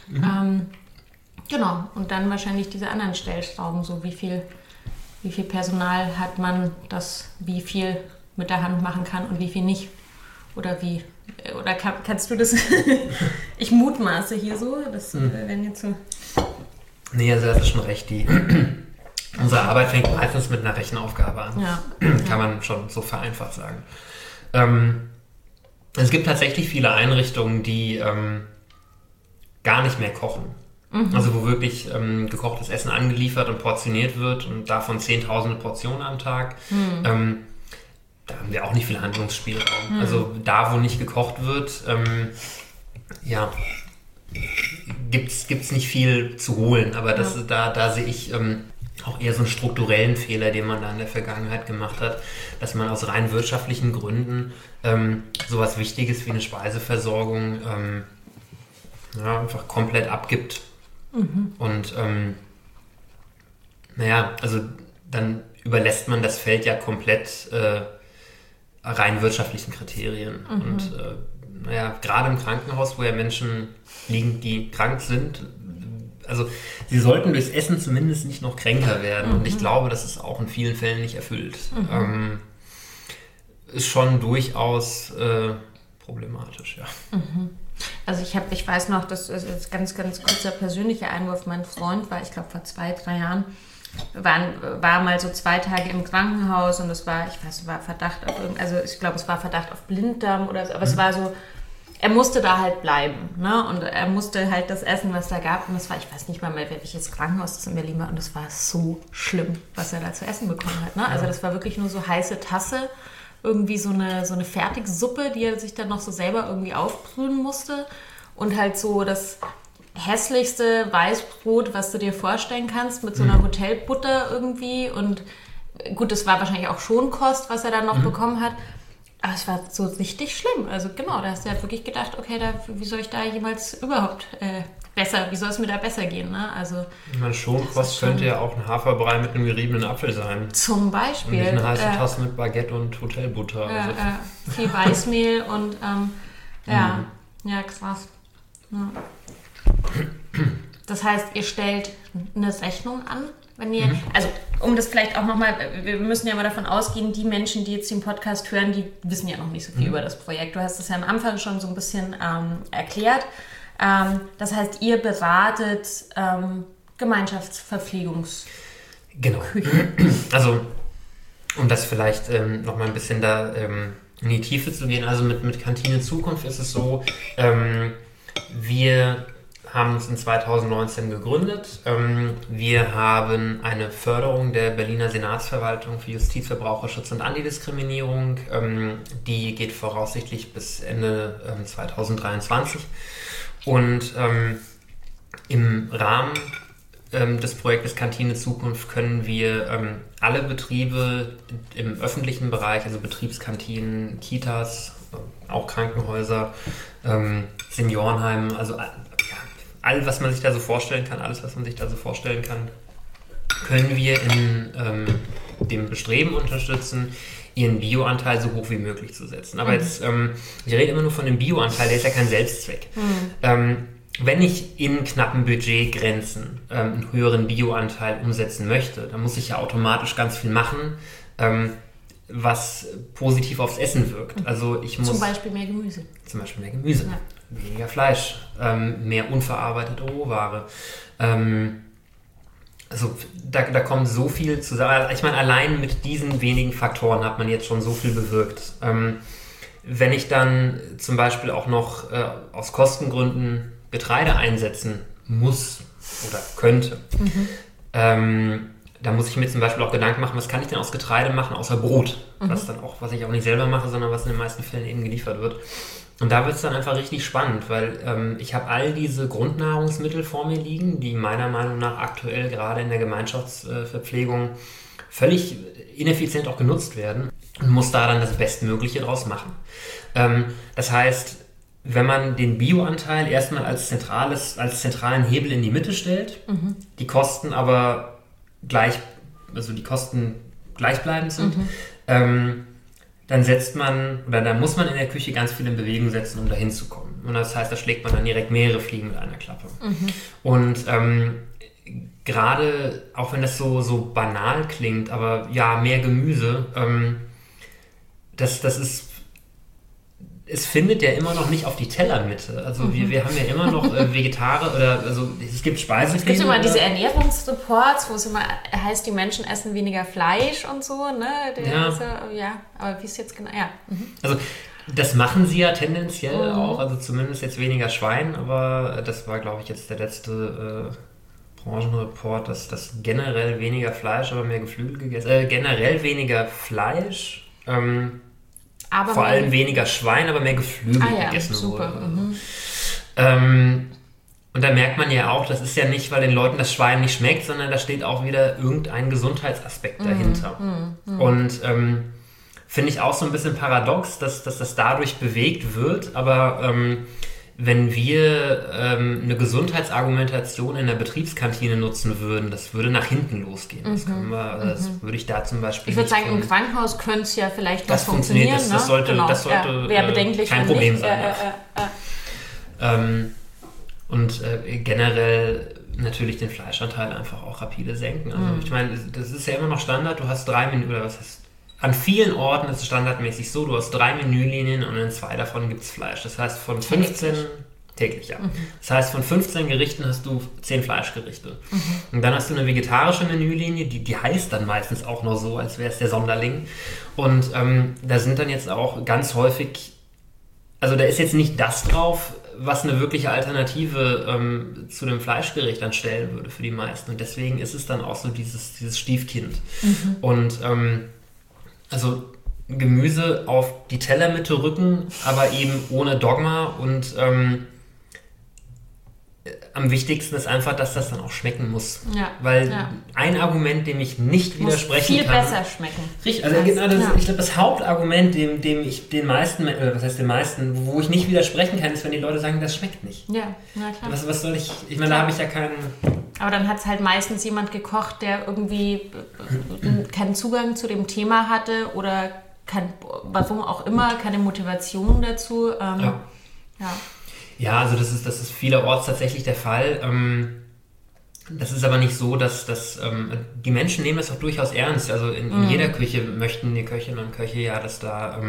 Genau, und dann wahrscheinlich diese anderen Stellschrauben, so wie viel Personal hat man, das wie viel mit der Hand machen kann und wie viel nicht. Oder kannst du das? Ich mutmaße hier so, das werden jetzt so. Nee, also das ist schon recht. Unsere Arbeit fängt meistens mit einer Rechenaufgabe an. Ja. Kann man schon so vereinfacht sagen. Es gibt tatsächlich viele Einrichtungen, die gar nicht mehr kochen. Also wo wirklich gekochtes Essen angeliefert und portioniert wird und davon 10.000 Portionen am Tag. Da haben wir auch nicht viel Handlungsspielraum. Also da, wo nicht gekocht wird, gibt's nicht viel zu holen. Aber da sehe ich auch eher so einen strukturellen Fehler, den man da in der Vergangenheit gemacht hat, dass man aus rein wirtschaftlichen Gründen sowas Wichtiges wie eine Speiseversorgung einfach komplett abgibt. Und also dann überlässt man das Feld ja komplett rein wirtschaftlichen Kriterien. Und gerade im Krankenhaus, wo ja Menschen liegen, die krank sind, also sie sollten durchs Essen zumindest nicht noch kränker werden. Und ich glaube, das ist auch in vielen Fällen nicht erfüllt. Ist schon durchaus problematisch, ja. Also ich weiß noch, das ist ganz, ganz kurzer persönlicher Einwurf. Mein Freund war, ich glaube vor 2-3 Jahren, war mal so 2 Tage im Krankenhaus und es war Verdacht auf es war Verdacht auf Blinddarm oder so, aber es war so, er musste da halt bleiben, ne? Und er musste halt das essen, was da gab und das war, ich weiß nicht mal mehr, welches Krankenhaus das in Berlin war und es war so schlimm, was er da zu essen bekommen hat, ne? Also das war wirklich nur so heiße Tasse, irgendwie so eine Fertigsuppe, die er sich dann noch so selber irgendwie aufbrühen musste und halt so das hässlichste Weißbrot, was du dir vorstellen kannst, mit so einer Hotelbutter irgendwie und gut, das war wahrscheinlich auch schon Kost, was er dann noch bekommen hat, aber es war so richtig schlimm, also genau, da hast du ja wirklich gedacht, okay, wie soll ich da jemals überhaupt wie soll es mir da besser gehen, ne? Also ich meine, Schonkost könnte ja auch ein Haferbrei mit einem geriebenen Apfel sein. Zum Beispiel. Und nicht eine heiße Tasse mit Baguette und Hotelbutter. Viel Weißmehl und krass. Ja. Das heißt, ihr stellt eine Rechnung an, wenn ihr, also um das vielleicht auch nochmal, wir müssen ja mal davon ausgehen, die Menschen, die jetzt den Podcast hören, die wissen ja noch nicht so viel über das Projekt. Du hast es ja am Anfang schon so ein bisschen erklärt. Das heißt, ihr beratet Gemeinschaftsverpflegungs... Genau. Also, um das vielleicht nochmal ein bisschen da in die Tiefe zu gehen, also mit Kantine Zukunft ist es so, wir haben uns in 2019 gegründet. Wir haben eine Förderung der Berliner Senatsverwaltung für Justiz, Verbraucherschutz und Antidiskriminierung. Die geht voraussichtlich bis Ende 2023. Und im Rahmen des Projektes Kantine Zukunft können wir alle Betriebe im öffentlichen Bereich, also Betriebskantinen, Kitas, auch Krankenhäuser, Seniorenheime, also alles, was man sich da so vorstellen kann, können wir in dem Bestreben unterstützen, ihren Bioanteil so hoch wie möglich zu setzen. Aber jetzt, ich rede immer nur von dem Bioanteil, der ist ja kein Selbstzweck. Wenn ich in knappen Budgetgrenzen einen höheren Bioanteil umsetzen möchte, dann muss ich ja automatisch ganz viel machen, was positiv aufs Essen wirkt. Also ich muss zum Beispiel mehr Gemüse. Ja. Weniger Fleisch, mehr unverarbeitete Rohware. Also da kommt so viel zusammen. Ich meine, allein mit diesen wenigen Faktoren hat man jetzt schon so viel bewirkt. Wenn ich dann zum Beispiel auch noch aus Kostengründen Getreide einsetzen muss oder könnte, da muss ich mir zum Beispiel auch Gedanken machen, was kann ich denn aus Getreide machen, außer Brot? Was ich auch nicht selber mache, sondern was in den meisten Fällen eben geliefert wird. Und da wird es dann einfach richtig spannend, weil ich habe all diese Grundnahrungsmittel vor mir liegen, die meiner Meinung nach aktuell gerade in der Gemeinschaftsverpflegung völlig ineffizient auch genutzt werden und muss da dann das Bestmögliche draus machen. Das heißt, wenn man den Bioanteil erstmal als zentralen Hebel in die Mitte stellt, die Kosten aber gleichbleibend sind, dann muss man in der Küche ganz viel in Bewegung setzen, um dahin zu kommen. Und das heißt, da schlägt man dann direkt mehrere Fliegen mit einer Klappe. Und gerade, auch wenn das so banal klingt, aber ja, mehr Gemüse, das ist, es findet ja immer noch nicht auf die Tellermitte. Also wir haben ja immer noch Vegetarier oder es gibt Speisepläne. Es gibt immer diese Ernährungsreports, wo es immer heißt, die Menschen essen weniger Fleisch und so, ne? Aber wie ist jetzt genau? Ja. Also das machen sie ja tendenziell auch, also zumindest jetzt weniger Schwein, aber das war, glaube ich, jetzt der letzte Branchenreport, dass generell weniger Fleisch, aber mehr Geflügel gegessen, generell weniger Fleisch, aber vor allem weniger Schwein, aber mehr Geflügel gegessen wurde. Und da merkt man ja auch, das ist ja nicht, weil den Leuten das Schwein nicht schmeckt, sondern da steht auch wieder irgendein Gesundheitsaspekt dahinter. Und finde ich auch so ein bisschen paradox, dass das dadurch bewegt wird, aber wenn wir eine Gesundheitsargumentation in der Betriebskantine nutzen würden, das würde nach hinten losgehen. Das würde ich da zum Beispiel. Ich würde sagen, im Krankenhaus könnte es ja vielleicht noch funktionieren. Das sollte kein Problem sein. Und generell natürlich den Fleischanteil einfach auch rapide senken. Also ich meine, das ist ja immer noch Standard. Du hast 3 Menü, oder was heißt, an vielen Orten ist es standardmäßig so, du hast 3 Menülinien und in 2 davon gibt es Fleisch. Das heißt, von 15 täglich, ja. Das heißt, von 15 Gerichten hast du 10 Fleischgerichte. Und dann hast du eine vegetarische Menülinie, die heißt dann meistens auch noch so, als wäre es der Sonderling. Und da sind dann jetzt auch ganz häufig, also da ist jetzt nicht das drauf, was eine wirkliche Alternative zu dem Fleischgericht dann stellen würde für die meisten. Und deswegen ist es dann auch so dieses Stiefkind. Und also Gemüse auf die Tellermitte rücken, aber eben ohne Dogma und am wichtigsten ist einfach, dass das dann auch schmecken muss. Ja, weil ein Argument, dem ich nicht widersprechen kann... Muss viel besser schmecken. Richtig, also ich glaube, das Hauptargument, dem ich den meisten, wo ich nicht widersprechen kann, ist, wenn die Leute sagen, das schmeckt nicht. Ja, na klar. Was soll ich... Ich meine, da habe ich ja keinen... Aber dann hat es halt meistens jemand gekocht, der irgendwie keinen Zugang zu dem Thema hatte oder warum auch immer, keine Motivation dazu. Ja, also das ist vielerorts tatsächlich der Fall. Das ist aber nicht so, dass die Menschen nehmen das auch durchaus ernst. Also in jeder Küche möchten die Köchinnen und Köche ja, dass da,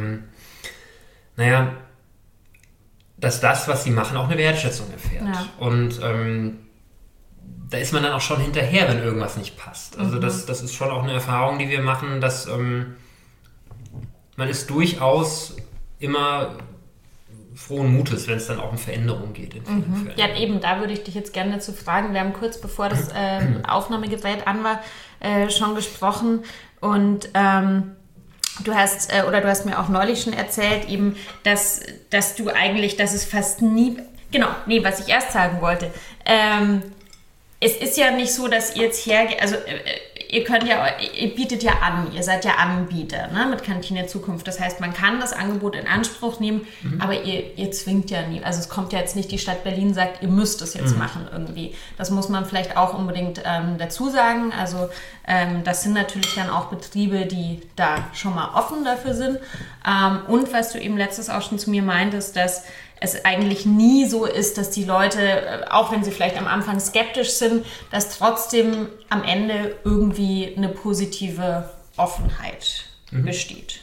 dass das, was sie machen, auch eine Wertschätzung erfährt. Ja. Und da ist man dann auch schon hinterher, wenn irgendwas nicht passt. Also das ist schon auch eine Erfahrung, die wir machen, dass man ist durchaus immer frohen Mutes, wenn es dann auch um Veränderung geht. In vielen Fällen. Ja, eben, da würde ich dich jetzt gerne dazu fragen. Wir haben kurz bevor das Aufnahmegerät an war, schon gesprochen und du hast mir auch neulich schon erzählt, eben, dass du eigentlich, dass es fast nie, was ich erst sagen wollte, es ist ja nicht so, dass ihr jetzt ihr bietet ja an, ihr seid ja Anbieter, ne, mit Kantine Zukunft. Das heißt, man kann das Angebot in Anspruch nehmen, aber ihr zwingt ja nie. Also es kommt ja jetzt nicht, die Stadt Berlin sagt, ihr müsst es jetzt machen irgendwie. Das muss man vielleicht auch unbedingt dazu sagen. Also das sind natürlich dann auch Betriebe, die da schon mal offen dafür sind. Und was du eben letztes auch schon zu mir meintest, dass es eigentlich nie so ist, dass die Leute, auch wenn sie vielleicht am Anfang skeptisch sind, dass trotzdem am Ende irgendwie eine positive Offenheit besteht.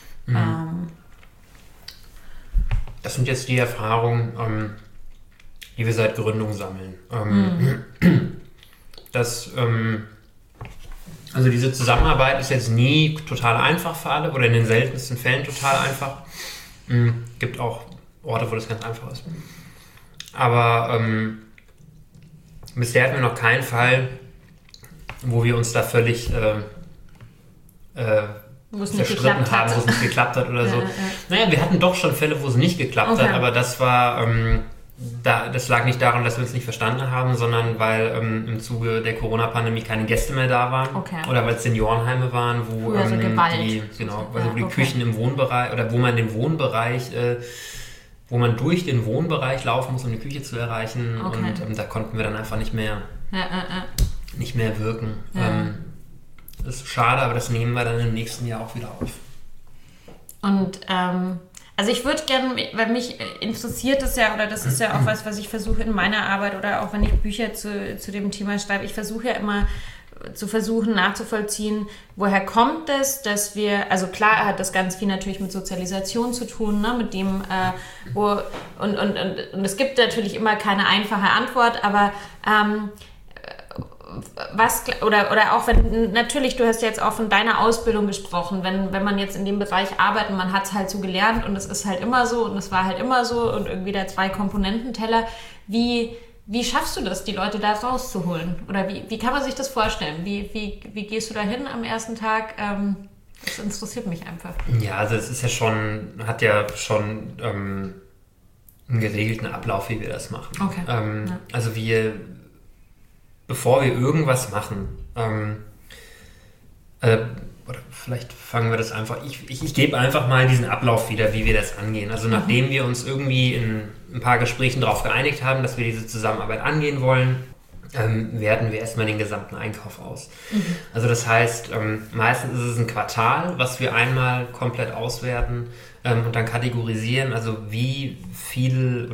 Das sind jetzt die Erfahrungen, die wir seit Gründung sammeln. Also diese Zusammenarbeit ist jetzt nie total einfach für alle oder in den seltensten Fällen total einfach. Gibt auch Orte, wo das ganz einfach ist. Aber bisher hatten wir noch keinen Fall, wo wir uns da völlig zerstritten haben, wo es nicht geklappt hat oder so. Naja, wir hatten doch schon Fälle, wo es nicht geklappt hat, aber das war... das lag nicht daran, dass wir uns nicht verstanden haben, sondern weil im Zuge der Corona-Pandemie keine Gäste mehr da waren. Oder weil es Seniorenheime waren, wo die Küchen im Wohnbereich oder wo man den Wohnbereich, wo man durch den Wohnbereich laufen muss, um die Küche zu erreichen. Und da konnten wir dann einfach nicht mehr wirken. Das ist schade, aber das nehmen wir dann im nächsten Jahr auch wieder auf. Und also ich würde gerne, weil mich interessiert es ja, oder das ist ja auch was ich versuche in meiner Arbeit oder auch wenn ich Bücher zu dem Thema schreibe, ich versuche ja immer nachzuvollziehen, woher kommt es, dass wir, also klar hat das ganz viel natürlich mit Sozialisation zu tun, ne, mit dem, und es gibt natürlich immer keine einfache Antwort, aber oder auch wenn, natürlich, du hast jetzt auch von deiner Ausbildung gesprochen, wenn man jetzt in dem Bereich arbeitet, man hat es halt so gelernt und es ist halt immer so und es war halt immer so und irgendwie der 2-Komponenten-Teller, wie schaffst du das, die Leute da rauszuholen? Oder wie kann man sich das vorstellen? Wie gehst du da hin am ersten Tag? Das interessiert mich einfach. Ja, also es ist hat ja schon einen geregelten Ablauf, wie wir das machen. Also bevor wir irgendwas machen, oder vielleicht fangen wir das einfach, ich gebe einfach mal diesen Ablauf wieder, wie wir das angehen. Also nachdem wir uns irgendwie in ein paar Gesprächen darauf geeinigt haben, dass wir diese Zusammenarbeit angehen wollen, werten wir erstmal den gesamten Einkauf aus. Also das heißt, meistens ist es ein Quartal, was wir einmal komplett auswerten und dann kategorisieren, also wie viel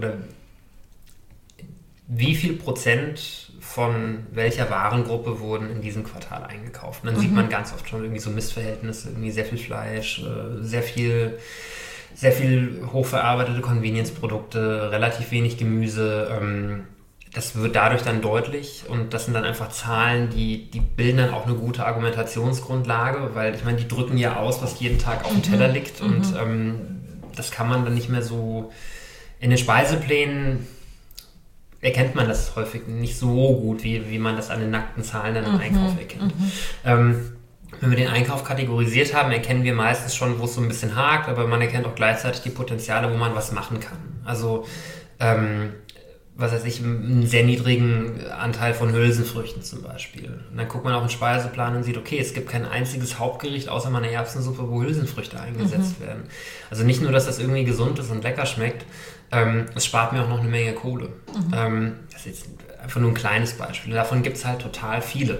Prozent von welcher Warengruppe wurden in diesem Quartal eingekauft. Und dann sieht man ganz oft schon irgendwie so Missverhältnisse, irgendwie sehr viel Fleisch, sehr viel hochverarbeitete Convenience-Produkte, relativ wenig Gemüse. Das wird dadurch dann deutlich und das sind dann einfach Zahlen, die bilden dann auch eine gute Argumentationsgrundlage, weil ich meine, die drücken ja aus, was jeden Tag auf dem Teller liegt und das kann man dann nicht mehr so in den Speiseplänen erkennt man das häufig nicht so gut, wie man das an den nackten Zahlen dann im Einkauf erkennt. Wenn wir den Einkauf kategorisiert haben, erkennen wir meistens schon, wo es so ein bisschen hakt, aber man erkennt auch gleichzeitig die Potenziale, wo man was machen kann. Also, einen sehr niedrigen Anteil von Hülsenfrüchten zum Beispiel. Und dann guckt man auf den Speiseplan und sieht, okay, es gibt kein einziges Hauptgericht außer meiner Erbsensuppe, wo Hülsenfrüchte eingesetzt werden. Also nicht nur, dass das irgendwie gesund ist und lecker schmeckt, es spart mir auch noch eine Menge Kohle. Das ist jetzt einfach nur ein kleines Beispiel. Davon gibt es halt total viele.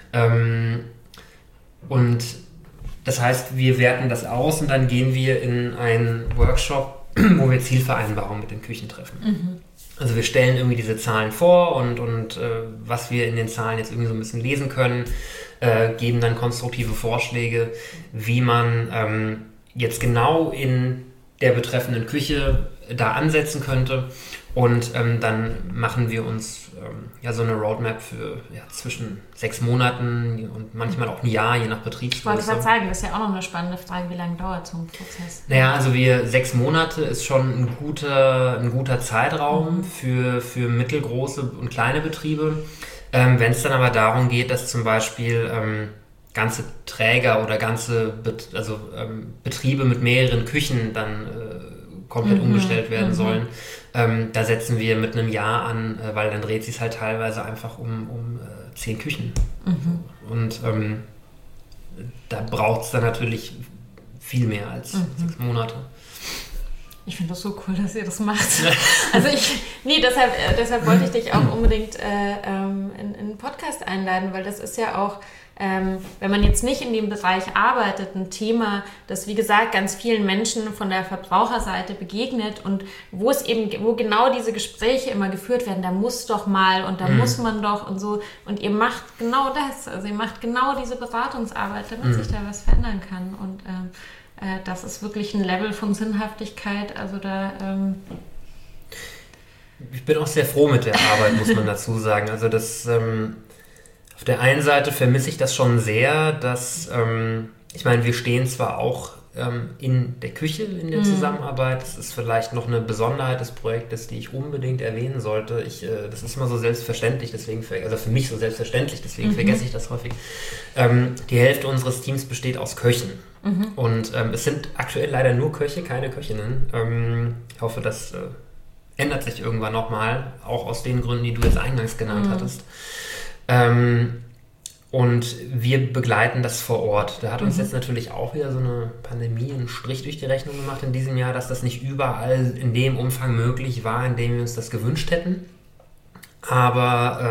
Und das heißt, wir werten das aus und dann gehen wir in einen Workshop, wo wir Zielvereinbarungen mit den Küchen treffen. Also wir stellen irgendwie diese Zahlen vor und was wir in den Zahlen jetzt irgendwie so ein bisschen lesen können, geben dann konstruktive Vorschläge, wie man jetzt genau in der betreffenden Küche da ansetzen könnte und dann machen wir uns so eine Roadmap für zwischen 6 Monaten und manchmal auch ein Jahr, je nach Betriebsgröße. Ich wollte gerade sagen, das ist ja auch noch eine spannende Frage, wie lange dauert so ein Prozess? Naja, also 6 Monate ist schon ein guter Zeitraum für mittelgroße und kleine Betriebe. Wenn es dann aber darum geht, dass zum Beispiel ganze Träger oder Betriebe mit mehreren Küchen dann komplett umgestellt werden sollen. Da setzen wir mit einem Jahr an, weil dann dreht sich es halt teilweise einfach um 10 Küchen. Und da braucht es dann natürlich viel mehr als 6 Monate. Ich finde das so cool, dass ihr das macht. Also deshalb wollte ich dich auch unbedingt in einen Podcast einladen, weil das ist ja auch, wenn man jetzt nicht in dem Bereich arbeitet, ein Thema, das wie gesagt ganz vielen Menschen von der Verbraucherseite begegnet und wo genau diese Gespräche immer geführt werden, da muss doch mal und da muss man doch und so, und ihr macht genau das, also ihr macht genau diese Beratungsarbeit, damit sich da was verändern kann, und das ist wirklich ein Level von Sinnhaftigkeit, also da... Ich bin auch sehr froh mit der Arbeit, muss man dazu sagen. Also das, auf der einen Seite vermisse ich das schon sehr, dass, ich meine, wir stehen zwar auch in der Küche in der Zusammenarbeit, das ist vielleicht noch eine Besonderheit des Projektes, die ich unbedingt erwähnen sollte. Das ist immer so selbstverständlich, also für mich so selbstverständlich, deswegen vergesse ich das häufig. Die Hälfte unseres Teams besteht aus Köchen. Und es sind aktuell leider nur Köche, keine Köchinnen. Ich hoffe, das ändert sich irgendwann nochmal, auch aus den Gründen, die du jetzt eingangs genannt hattest. Und wir begleiten das vor Ort. Da hat uns jetzt natürlich auch wieder so eine Pandemie einen Strich durch die Rechnung gemacht in diesem Jahr, dass das nicht überall in dem Umfang möglich war, in dem wir uns das gewünscht hätten. Aber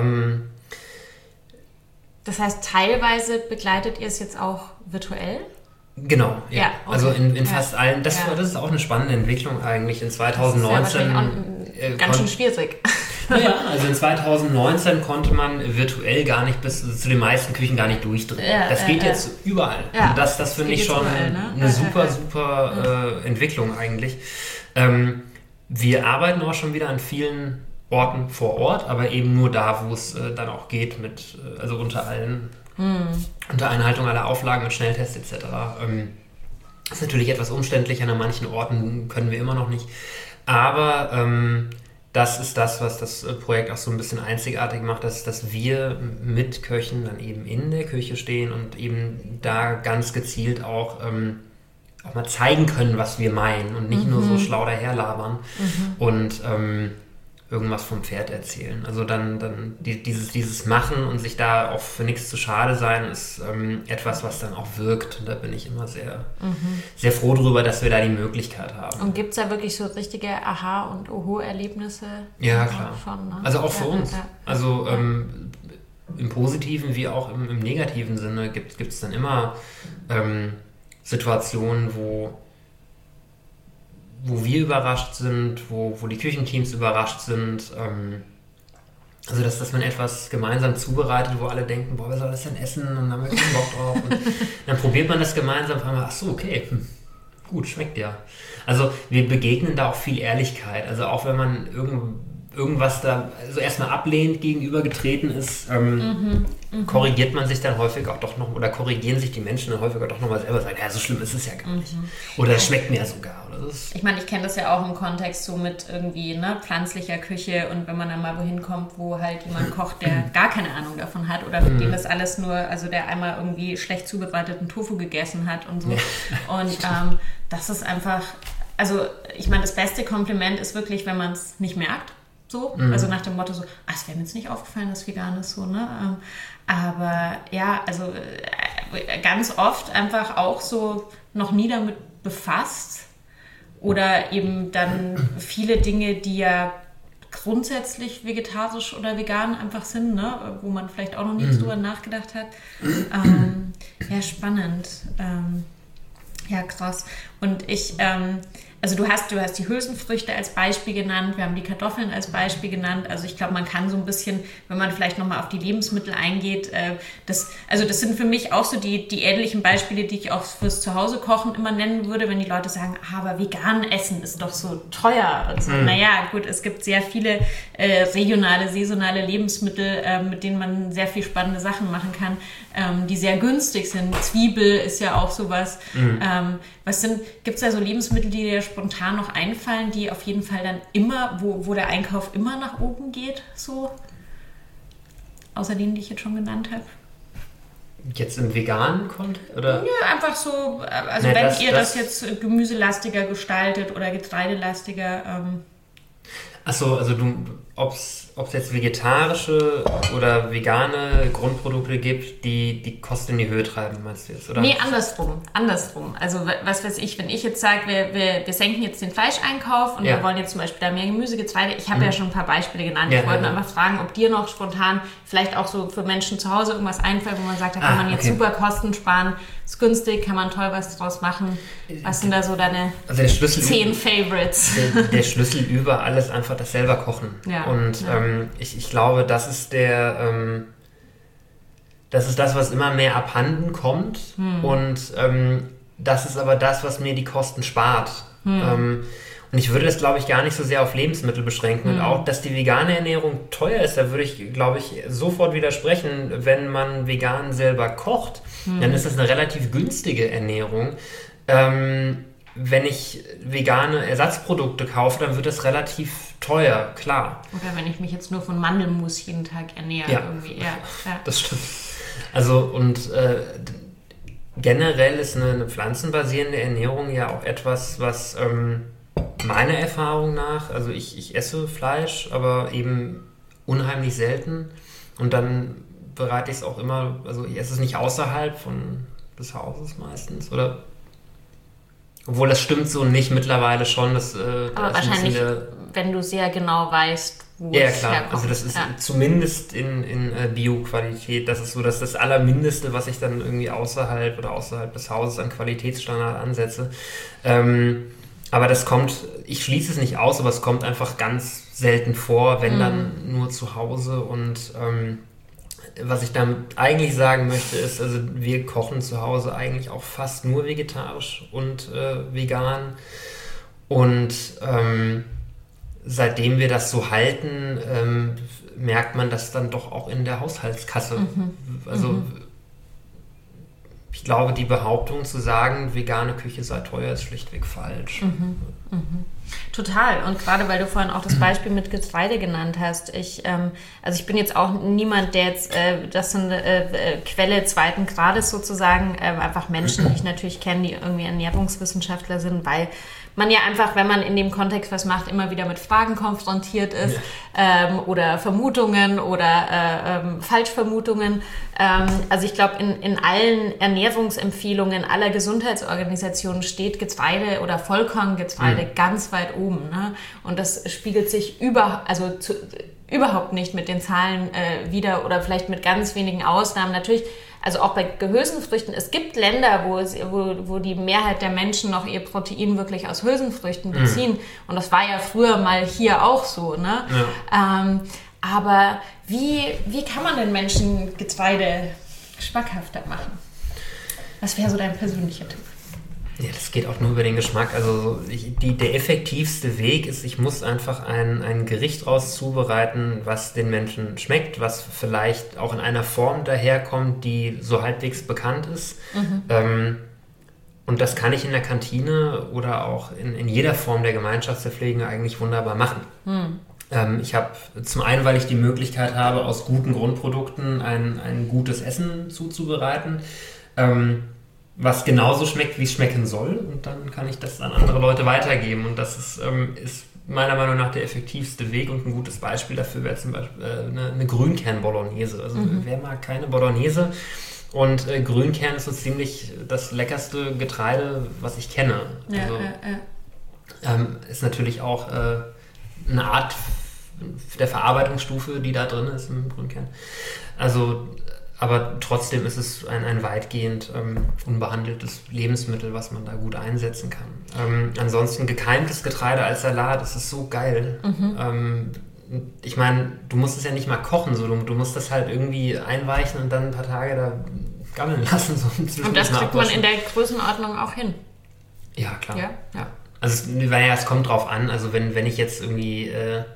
das heißt, teilweise begleitet ihr es jetzt auch virtuell? Genau, ja. Okay. Also in fast allen. Das ist auch eine spannende Entwicklung eigentlich. In 2019... Das ist ja ganz schön schwierig. Ja, also in 2019 konnte man virtuell gar nicht zu den meisten Küchen gar nicht durchdringen. Das geht jetzt überall. Ja, und das finde ich schon überall, ne? Eine super Entwicklung eigentlich. Wir arbeiten auch schon wieder an vielen Orten vor Ort, aber eben nur da, wo es dann auch geht, also unter Einhaltung aller Auflagen mit Schnelltests etc. Das ist natürlich etwas umständlicher, an manchen Orten können wir immer noch nicht. Aber das ist das, was das Projekt auch so ein bisschen einzigartig macht, dass wir mit Köchen dann eben in der Küche stehen und eben da ganz gezielt auch mal zeigen können, was wir meinen und nicht nur so schlau daherlabern und irgendwas vom Pferd erzählen. Also dann dieses Machen und sich da auch für nichts zu schade sein, ist etwas, was dann auch wirkt. Und da bin ich immer sehr, sehr froh drüber, dass wir da die Möglichkeit haben. Und gibt es da wirklich so richtige Aha- und Oho-Erlebnisse? Ja, klar. Von, ne? Also auch für uns. Ja. Also im positiven wie auch im negativen Sinne gibt es dann immer Situationen, wo wir überrascht sind, wo die Küchenteams überrascht sind. Also, dass man etwas gemeinsam zubereitet, wo alle denken, boah, wer soll das denn essen? Und dann haben wir keinen Bock drauf. Und dann probiert man das gemeinsam und ach so, okay, gut, schmeckt ja. Also, wir begegnen da auch viel Ehrlichkeit. Also, auch wenn man irgendwas da also erstmal ablehnend gegenübergetreten ist, korrigiert man sich dann häufig auch doch noch, oder korrigieren sich die Menschen dann häufig auch doch nochmal selber, sagen, ja, so schlimm ist es ja gar nicht. Oder es schmeckt mir ja sogar. Oder ich meine, ich kenne das ja auch im Kontext so mit irgendwie pflanzlicher Küche, und wenn man dann mal wohin kommt, wo halt jemand kocht, der gar keine Ahnung davon hat oder für den das alles nur, also der einmal irgendwie schlecht zubereiteten Tofu gegessen hat und so. Und das ist einfach, also ich meine, das beste Kompliment ist wirklich, wenn man es nicht merkt. So, also nach dem Motto so, es wäre mir jetzt nicht aufgefallen, dass vegan ist, so, ne? Aber ja, also ganz oft einfach auch so noch nie damit befasst oder eben dann viele Dinge, die ja grundsätzlich vegetarisch oder vegan einfach sind, ne? Wo man vielleicht auch noch nie drüber nachgedacht hat. Ja, spannend. Ja, krass. Und also du hast die Hülsenfrüchte als Beispiel genannt, wir haben die Kartoffeln als Beispiel genannt. Also ich glaube, man kann so ein bisschen, wenn man vielleicht nochmal auf die Lebensmittel eingeht, das sind für mich auch so die ähnlichen Beispiele, die ich auch fürs Zuhause-Kochen immer nennen würde, wenn die Leute sagen, aber vegan essen ist doch so teuer. Also, naja, gut, es gibt sehr viele regionale, saisonale Lebensmittel, mit denen man sehr viel spannende Sachen machen kann, die sehr günstig sind. Zwiebel ist ja auch sowas. Gibt es da so Lebensmittel, die dir spontan noch einfallen, die auf jeden Fall dann immer, wo der Einkauf immer nach oben geht, so? Außer denen, die ich jetzt schon genannt habe. Jetzt im veganen Kontext? Oder? Ja, einfach so, also wenn ihr das jetzt gemüselastiger gestaltet oder getreidelastiger. Achso, also ob es jetzt vegetarische oder vegane Grundprodukte gibt, die Kosten in die Höhe treiben, meinst du jetzt, oder? Nee, andersrum. Also was weiß ich, wenn ich jetzt sage, wir senken jetzt den Fleischeinkauf und wir wollen jetzt zum Beispiel da mehr Gemüse, Getreide, ich habe ja schon ein paar Beispiele genannt. Ich wollte einfach fragen, ob dir noch spontan vielleicht auch so für Menschen zu Hause irgendwas einfällt, wo man sagt, da kann man jetzt super Kosten sparen, ist günstig, kann man toll was draus machen. Was sind da so deine 10 Favorites? Der Schlüssel überall ist einfach das selber Kochen. Ja, und ich glaube, das ist das, was immer mehr abhanden kommt. Und das ist aber das, was mir die Kosten spart. Und ich würde das, glaube ich, gar nicht so sehr auf Lebensmittel beschränken. Und auch, dass die vegane Ernährung teuer ist, da würde ich, glaube ich, sofort widersprechen. Wenn man vegan selber kocht, dann ist das eine relativ günstige Ernährung. Wenn ich vegane Ersatzprodukte kaufe, dann wird das relativ teuer, klar. Oder wenn ich mich jetzt nur von Mandelmus jeden Tag ernähre. Ja, irgendwie. Ja, das stimmt. Also und generell ist eine pflanzenbasierende Ernährung ja auch etwas, was meiner Erfahrung nach, also ich esse Fleisch, aber eben unheimlich selten und dann bereite ich es auch immer, also ich esse es nicht außerhalb des Hauses meistens, oder? Obwohl, das stimmt so nicht, mittlerweile schon. Aber wahrscheinlich, wenn du sehr genau weißt, wo es herkommt. Also das ist zumindest in Bio-Qualität, das ist so das Allermindeste, was ich dann irgendwie außerhalb des Hauses an Qualitätsstandard ansetze. Aber ich schließe es nicht aus, aber es kommt einfach ganz selten vor, wenn dann nur zu Hause. Und was ich damit eigentlich sagen möchte, ist, also wir kochen zu Hause eigentlich auch fast nur vegetarisch und vegan. Und seitdem wir das so halten, merkt man das dann doch auch in der Haushaltskasse. Also ich glaube, die Behauptung zu sagen, vegane Küche sei teuer, ist schlichtweg falsch. Total. Und gerade weil du vorhin auch das Beispiel mit Getreide genannt hast. Ich bin jetzt auch niemand, der jetzt, das ist eine Quelle zweiten Grades sozusagen, einfach Menschen, die ich natürlich kenne, die irgendwie Ernährungswissenschaftler sind, weil man ja einfach, wenn man in dem Kontext was macht, immer wieder mit Fragen konfrontiert ist oder Vermutungen oder Falschvermutungen. Also ich glaube, in allen Ernährungsempfehlungen aller Gesundheitsorganisationen steht Getreide oder Vollkorngetreide ganz weit oben. Ne? Und das spiegelt sich überhaupt nicht mit den Zahlen wider oder vielleicht mit ganz wenigen Ausnahmen. Natürlich, also auch bei Hülsenfrüchten, es gibt Länder, wo die Mehrheit der Menschen noch ihr Protein wirklich aus Hülsenfrüchten beziehen. Und das war ja früher mal hier auch so. Ne? Ja. Aber wie kann man den Menschen Getreide schmackhafter machen? Was wäre so dein persönlicher Tipp? Ja, das geht auch nur über den Geschmack. Also der effektivste Weg ist, ich muss einfach ein Gericht draus zubereiten, was den Menschen schmeckt, was vielleicht auch in einer Form daherkommt, die so halbwegs bekannt ist. Und das kann ich in der Kantine oder auch in jeder Form der Gemeinschaftsverpflegung eigentlich wunderbar machen. Ich habe zum einen, weil ich die Möglichkeit habe, aus guten Grundprodukten ein gutes Essen zuzubereiten, was genauso schmeckt, wie es schmecken soll, und dann kann ich das an andere Leute weitergeben, und das ist meiner Meinung nach der effektivste Weg, und ein gutes Beispiel dafür wäre zum Beispiel eine Grünkern-Bolognese. Also wer mag keine Bolognese? Und Grünkern ist so ziemlich das leckerste Getreide, was ich kenne. Also, ist natürlich auch eine Art der Verarbeitungsstufe, die da drin ist im Grünkern. Also, aber trotzdem ist es ein weitgehend unbehandeltes Lebensmittel, was man da gut einsetzen kann. Ansonsten gekeimtes Getreide als Salat, das ist so geil. Ich meine, du musst es ja nicht mal kochen, so du musst das halt irgendwie einweichen und dann ein paar Tage da gammeln lassen. So, und das kriegt man in der Größenordnung auch hin? Ja, klar. Ja. Also es kommt drauf an, also wenn ich jetzt irgendwie...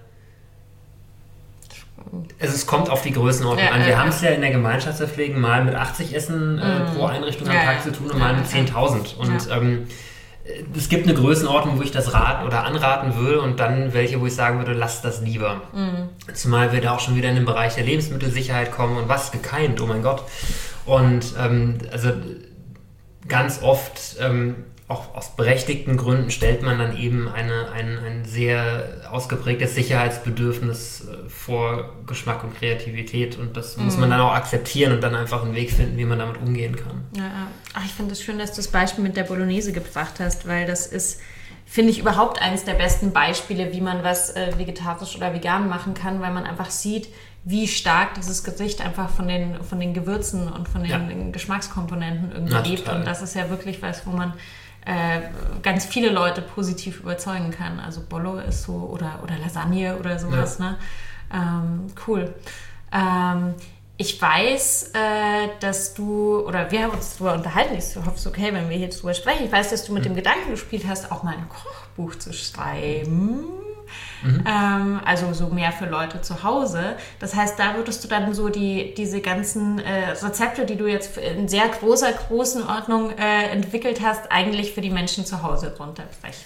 Also es kommt auf die Größenordnung an. Wir haben es ja in der Gemeinschaftsverpflegung mal mit 80 Essen pro Einrichtung am Tag zu tun und mal mit 10.000. Und es gibt eine Größenordnung, wo ich das raten oder anraten würde, und dann welche, wo ich sagen würde, lasst das lieber. Zumal wir da auch schon wieder in den Bereich der Lebensmittelsicherheit kommen, und was gekeimt, oh mein Gott. Und also ganz oft auch aus berechtigten Gründen stellt man dann eben ein sehr ausgeprägtes Sicherheitsbedürfnis vor Geschmack und Kreativität und das muss man dann auch akzeptieren und dann einfach einen Weg finden, wie man damit umgehen kann. Ja. Ach, ich finde es schön, dass du das Beispiel mit der Bolognese gebracht hast, weil das ist, finde ich, überhaupt eines der besten Beispiele, wie man was vegetarisch oder vegan machen kann, weil man einfach sieht, wie stark dieses Gericht einfach von den Gewürzen und von den Geschmackskomponenten irgendwie lebt. Und das ist ja wirklich was, wo man ganz viele Leute positiv überzeugen kann. Also Bollo ist so, oder Lasagne oder sowas. Ne? Cool. Ich weiß, dass du, oder wir haben uns darüber unterhalten, ich hoffe, es ist okay, wenn wir jetzt drüber sprechen. Ich weiß, dass du mit dem Gedanken gespielt hast, auch mal ein Kochbuch zu schreiben. Also so mehr für Leute zu Hause. Das heißt, da würdest du dann so diese ganzen Rezepte, die du jetzt in sehr großer Größenordnung entwickelt hast, eigentlich für die Menschen zu Hause runterbrechen.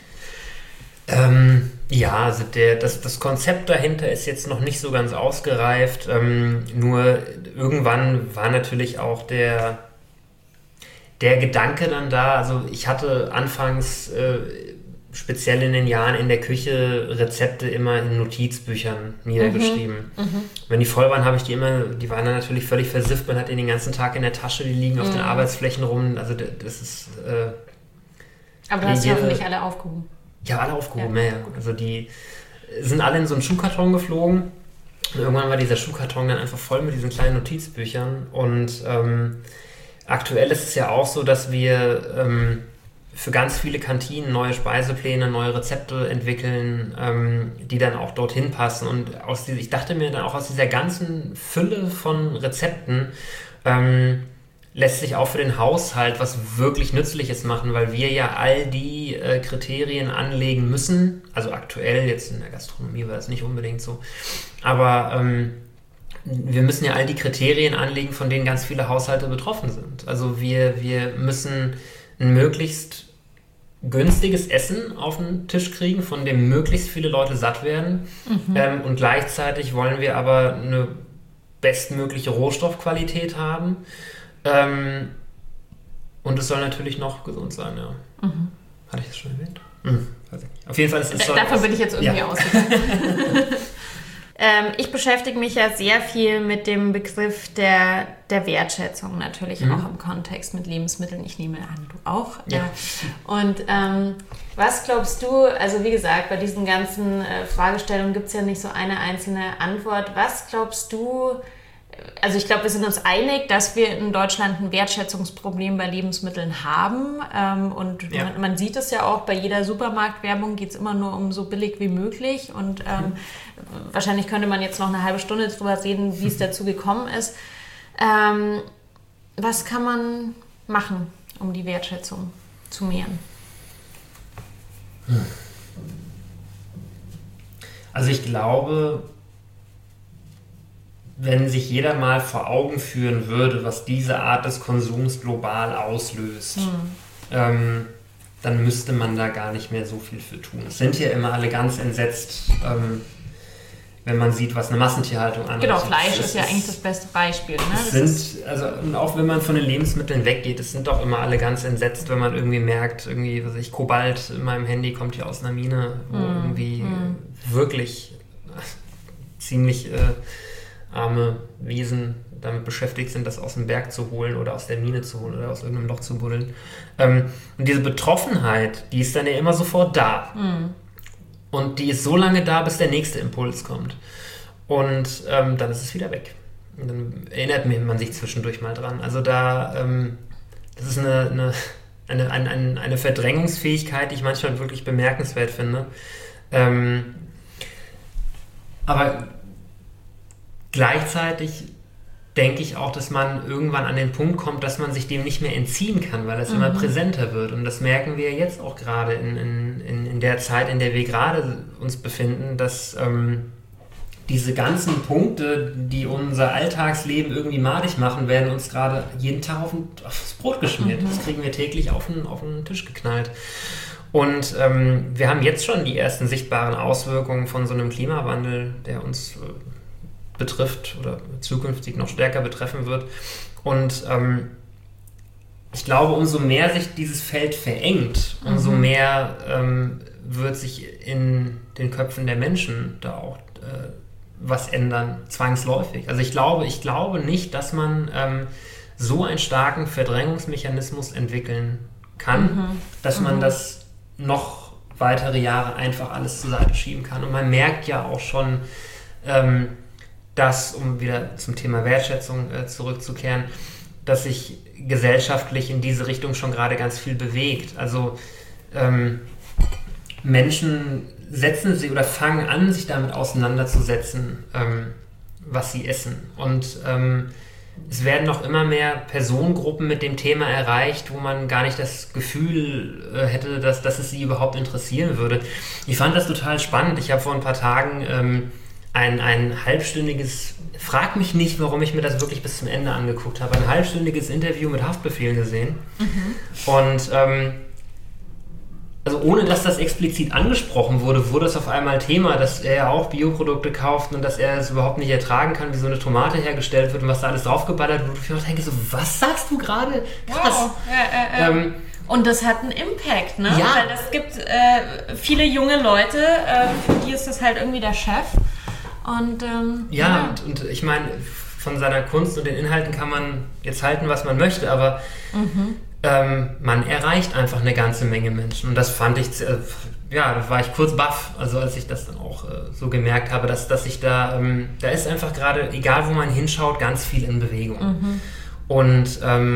Also das Konzept dahinter ist jetzt noch nicht so ganz ausgereift. Nur irgendwann war natürlich auch der Gedanke dann da. Also ich hatte anfangs speziell in den Jahren in der Küche Rezepte immer in Notizbüchern niedergeschrieben. Wenn die voll waren, habe ich die waren dann natürlich völlig versifft, man hat die den ganzen Tag in der Tasche, die liegen auf den Arbeitsflächen rum, also das ist... Aber du hast ja hoffentlich alle aufgehoben. Ja, alle aufgehoben, ja. Also die sind alle in so einen Schuhkarton geflogen und irgendwann war dieser Schuhkarton dann einfach voll mit diesen kleinen Notizbüchern und aktuell ist es ja auch so, dass wir... für ganz viele Kantinen neue Speisepläne, neue Rezepte entwickeln, die dann auch dorthin passen. Und ich dachte mir dann auch, aus dieser ganzen Fülle von Rezepten lässt sich auch für den Haushalt was wirklich Nützliches machen, weil wir ja all die Kriterien anlegen müssen. Also aktuell, jetzt in der Gastronomie war es nicht unbedingt so, aber wir müssen ja all die Kriterien anlegen, von denen ganz viele Haushalte betroffen sind. Also wir müssen ein möglichst günstiges Essen auf den Tisch kriegen, von dem möglichst viele Leute satt werden. Und gleichzeitig wollen wir aber eine bestmögliche Rohstoffqualität haben. Und es soll natürlich noch gesund sein, ja. Hatte ich das schon erwähnt? Auf jeden Fall ist es so. Davon bin ich jetzt irgendwie ausgegangen. Ich beschäftige mich ja sehr viel mit dem Begriff der Wertschätzung, natürlich auch im Kontext mit Lebensmitteln. Ich nehme an, du auch. Ja. Und was glaubst du, also wie gesagt, bei diesen ganzen Fragestellungen gibt es ja nicht so eine einzelne Antwort. Was glaubst du, also ich glaube, wir sind uns einig, dass wir in Deutschland ein Wertschätzungsproblem bei Lebensmitteln haben. Und man sieht es ja auch, bei jeder Supermarktwerbung geht es immer nur um so billig wie möglich. Und wahrscheinlich könnte man jetzt noch eine halbe Stunde drüber reden, wie es dazu gekommen ist. Was kann man machen, um die Wertschätzung zu mehren? Also ich glaube, wenn sich jeder mal vor Augen führen würde, was diese Art des Konsums global auslöst, dann müsste man da gar nicht mehr so viel für tun. Es sind ja immer alle ganz entsetzt, wenn man sieht, was eine Massentierhaltung angeht. Genau, Fleisch ist ja eigentlich das beste Beispiel. Ne? Und auch wenn man von den Lebensmitteln weggeht, es sind doch immer alle ganz entsetzt, wenn man irgendwie merkt, Kobalt in meinem Handy kommt hier aus einer Mine, wo irgendwie wirklich ziemlich arme Wesen damit beschäftigt sind, das aus dem Berg zu holen oder aus der Mine zu holen oder aus irgendeinem Loch zu buddeln. Und diese Betroffenheit, die ist dann ja immer sofort da. Und die ist so lange da, bis der nächste Impuls kommt. Und dann ist es wieder weg. Und dann erinnert man sich zwischendurch mal dran. Also das ist eine Verdrängungsfähigkeit, die ich manchmal wirklich bemerkenswert finde. Aber gleichzeitig denke ich auch, dass man irgendwann an den Punkt kommt, dass man sich dem nicht mehr entziehen kann, weil es immer präsenter wird. Und das merken wir jetzt auch gerade in der Zeit, in der wir gerade uns befinden, dass diese ganzen Punkte, die unser Alltagsleben irgendwie madig machen, werden uns gerade jeden Tag aufs Brot geschmiert. Das kriegen wir täglich auf den Tisch geknallt. Und wir haben jetzt schon die ersten sichtbaren Auswirkungen von so einem Klimawandel, der uns betrifft oder zukünftig noch stärker betreffen wird. Und ich glaube, umso mehr sich dieses Feld verengt, umso mehr wird sich in den Köpfen der Menschen da auch was ändern, zwangsläufig. Also ich glaube nicht, dass man so einen starken Verdrängungsmechanismus entwickeln kann, dass man das noch weitere Jahre einfach alles zur Seite schieben kann. Und man merkt ja auch schon, dass, um wieder zum Thema Wertschätzung zurückzukehren, dass sich gesellschaftlich in diese Richtung schon gerade ganz viel bewegt. Also Menschen setzen sich oder fangen an, sich damit auseinanderzusetzen, was sie essen. Und es werden noch immer mehr Personengruppen mit dem Thema erreicht, wo man gar nicht das Gefühl hätte, dass es sie überhaupt interessieren würde. Ich fand das total spannend. Ich habe vor ein paar Tagen ein halbstündiges, frag mich nicht, warum ich mir das wirklich bis zum Ende angeguckt habe, ein halbstündiges Interview mit Haftbefehl gesehen. Und also ohne dass das explizit angesprochen wurde es auf einmal Thema, dass er auch Bioprodukte kauft und dass er es überhaupt nicht ertragen kann, wie so eine Tomate hergestellt wird und was da alles draufgeballert wird. Und ich denke so, was sagst du gerade? Krass. Wow. Und das hat einen Impact, ne? Ja. Weil es gibt viele junge Leute, für die ist das halt irgendwie der Chef. Und und ich meine, von seiner Kunst und den Inhalten kann man jetzt halten, was man möchte, aber man erreicht einfach eine ganze Menge Menschen. Und das fand ich, da war ich kurz baff, also als ich das dann auch so gemerkt habe, dass ich da ist einfach gerade, egal wo man hinschaut, ganz viel in Bewegung. Und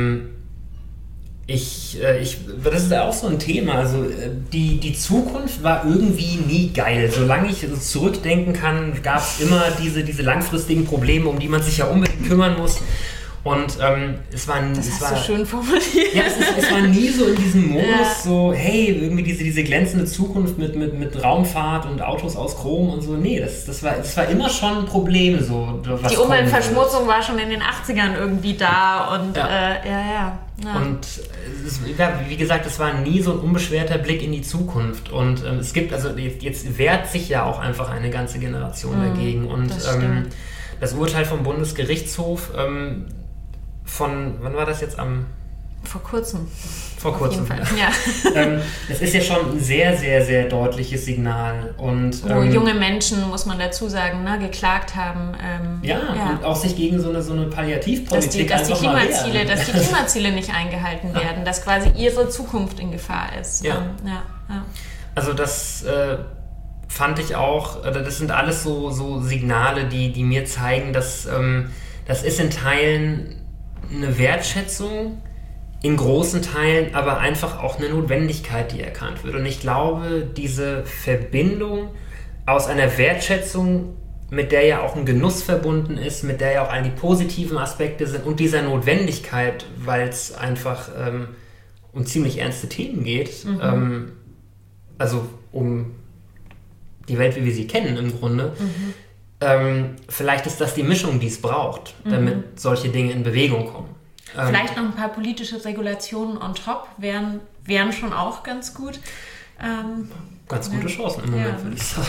das ist ja auch so ein Thema, also die Zukunft war irgendwie nie geil. Solange ich zurückdenken kann, gab es immer diese langfristigen Probleme, um die man sich ja unbedingt kümmern muss. Und es war so schön formuliert. Ja, es war nie so in diesem Modus, so, hey, irgendwie diese glänzende Zukunft mit Raumfahrt und Autos aus Chrom und so. Nee, das war immer schon ein Problem. So, was die Umweltverschmutzung war schon in den 80ern irgendwie da und ja. Und wie gesagt, es war nie so ein unbeschwerter Blick in die Zukunft. Und es gibt, also jetzt wehrt sich ja auch einfach eine ganze Generation dagegen. Und das Urteil vom Bundesgerichtshof wann war das jetzt Vor kurzem. Vor kurzem. Auf jeden Fall. Ja. Das ist ja schon ein sehr, sehr, sehr deutliches Signal. Und, wo junge Menschen, muss man dazu sagen, ne, geklagt haben. Und auch sich gegen so eine Palliativpolitik dass die Klimaziele nicht eingehalten werden, dass quasi ihre Zukunft in Gefahr ist. Ja. Also das fand ich auch, das sind alles so Signale, die mir zeigen, dass das ist in Teilen eine Wertschätzung, in großen Teilen aber einfach auch eine Notwendigkeit, die erkannt wird. Und ich glaube, diese Verbindung aus einer Wertschätzung, mit der ja auch ein Genuss verbunden ist, mit der ja auch all die positiven Aspekte sind und dieser Notwendigkeit, weil es einfach um ziemlich ernste Themen geht, also um die Welt, wie wir sie kennen im Grunde. Vielleicht ist das die Mischung, die es braucht, damit solche Dinge in Bewegung kommen. Vielleicht noch ein paar politische Regulationen on top wären schon auch ganz gut. Ganz gute Chancen im Moment, würde ich sagen.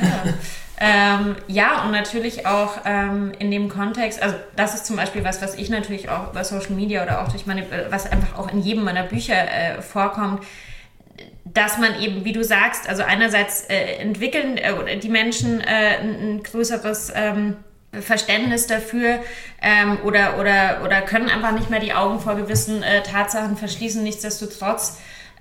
Und natürlich auch in dem Kontext, also das ist zum Beispiel was ich natürlich auch über Social Media oder auch durch was einfach auch in jedem meiner Bücher vorkommt, dass man eben, wie du sagst, also einerseits entwickeln die Menschen ein größeres Verständnis dafür oder können einfach nicht mehr die Augen vor gewissen Tatsachen verschließen. Nichtsdestotrotz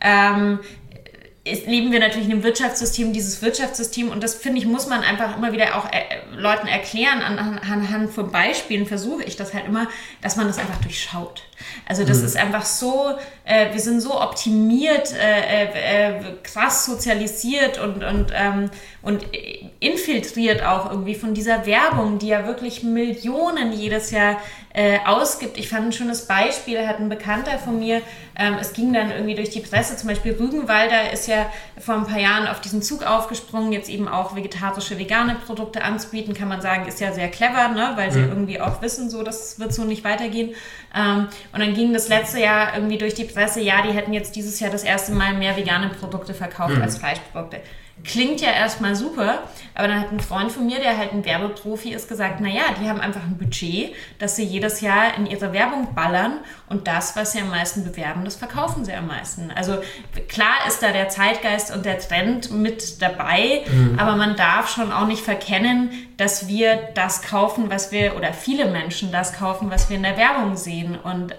leben wir natürlich in einem Wirtschaftssystem, dieses Wirtschaftssystem, und das, finde ich, muss man einfach immer wieder auch Leuten erklären, anhand von Beispielen versuche ich das halt immer, dass man das einfach durchschaut. Also das ist einfach so, wir sind so optimiert, krass sozialisiert und infiltriert auch irgendwie von dieser Werbung, die ja wirklich Millionen jedes Jahr ausgibt. Ich fand ein schönes Beispiel, hat ein Bekannter von mir, es ging dann irgendwie durch die Presse, zum Beispiel Rügenwalder ist ja vor ein paar Jahren auf diesen Zug aufgesprungen, jetzt eben auch vegetarische, vegane Produkte anzubieten, kann man sagen, ist ja sehr clever, ne? Weil sie irgendwie auch wissen, so, das wird so nicht weitergehen. Und dann ging das letzte Jahr irgendwie durch die Presse, ja, die hätten jetzt dieses Jahr das erste Mal mehr vegane Produkte verkauft als Fleischprodukte. klingt ja erstmal super, aber dann hat ein Freund von mir, der halt ein Werbeprofi ist, gesagt, naja, die haben einfach ein Budget, das sie jedes Jahr in ihre Werbung ballern und das, was sie am meisten bewerben, das verkaufen sie am meisten. Also klar ist da der Zeitgeist und der Trend mit dabei, aber man darf schon auch nicht verkennen, dass wir das kaufen, oder viele Menschen das kaufen, was wir in der Werbung sehen. Und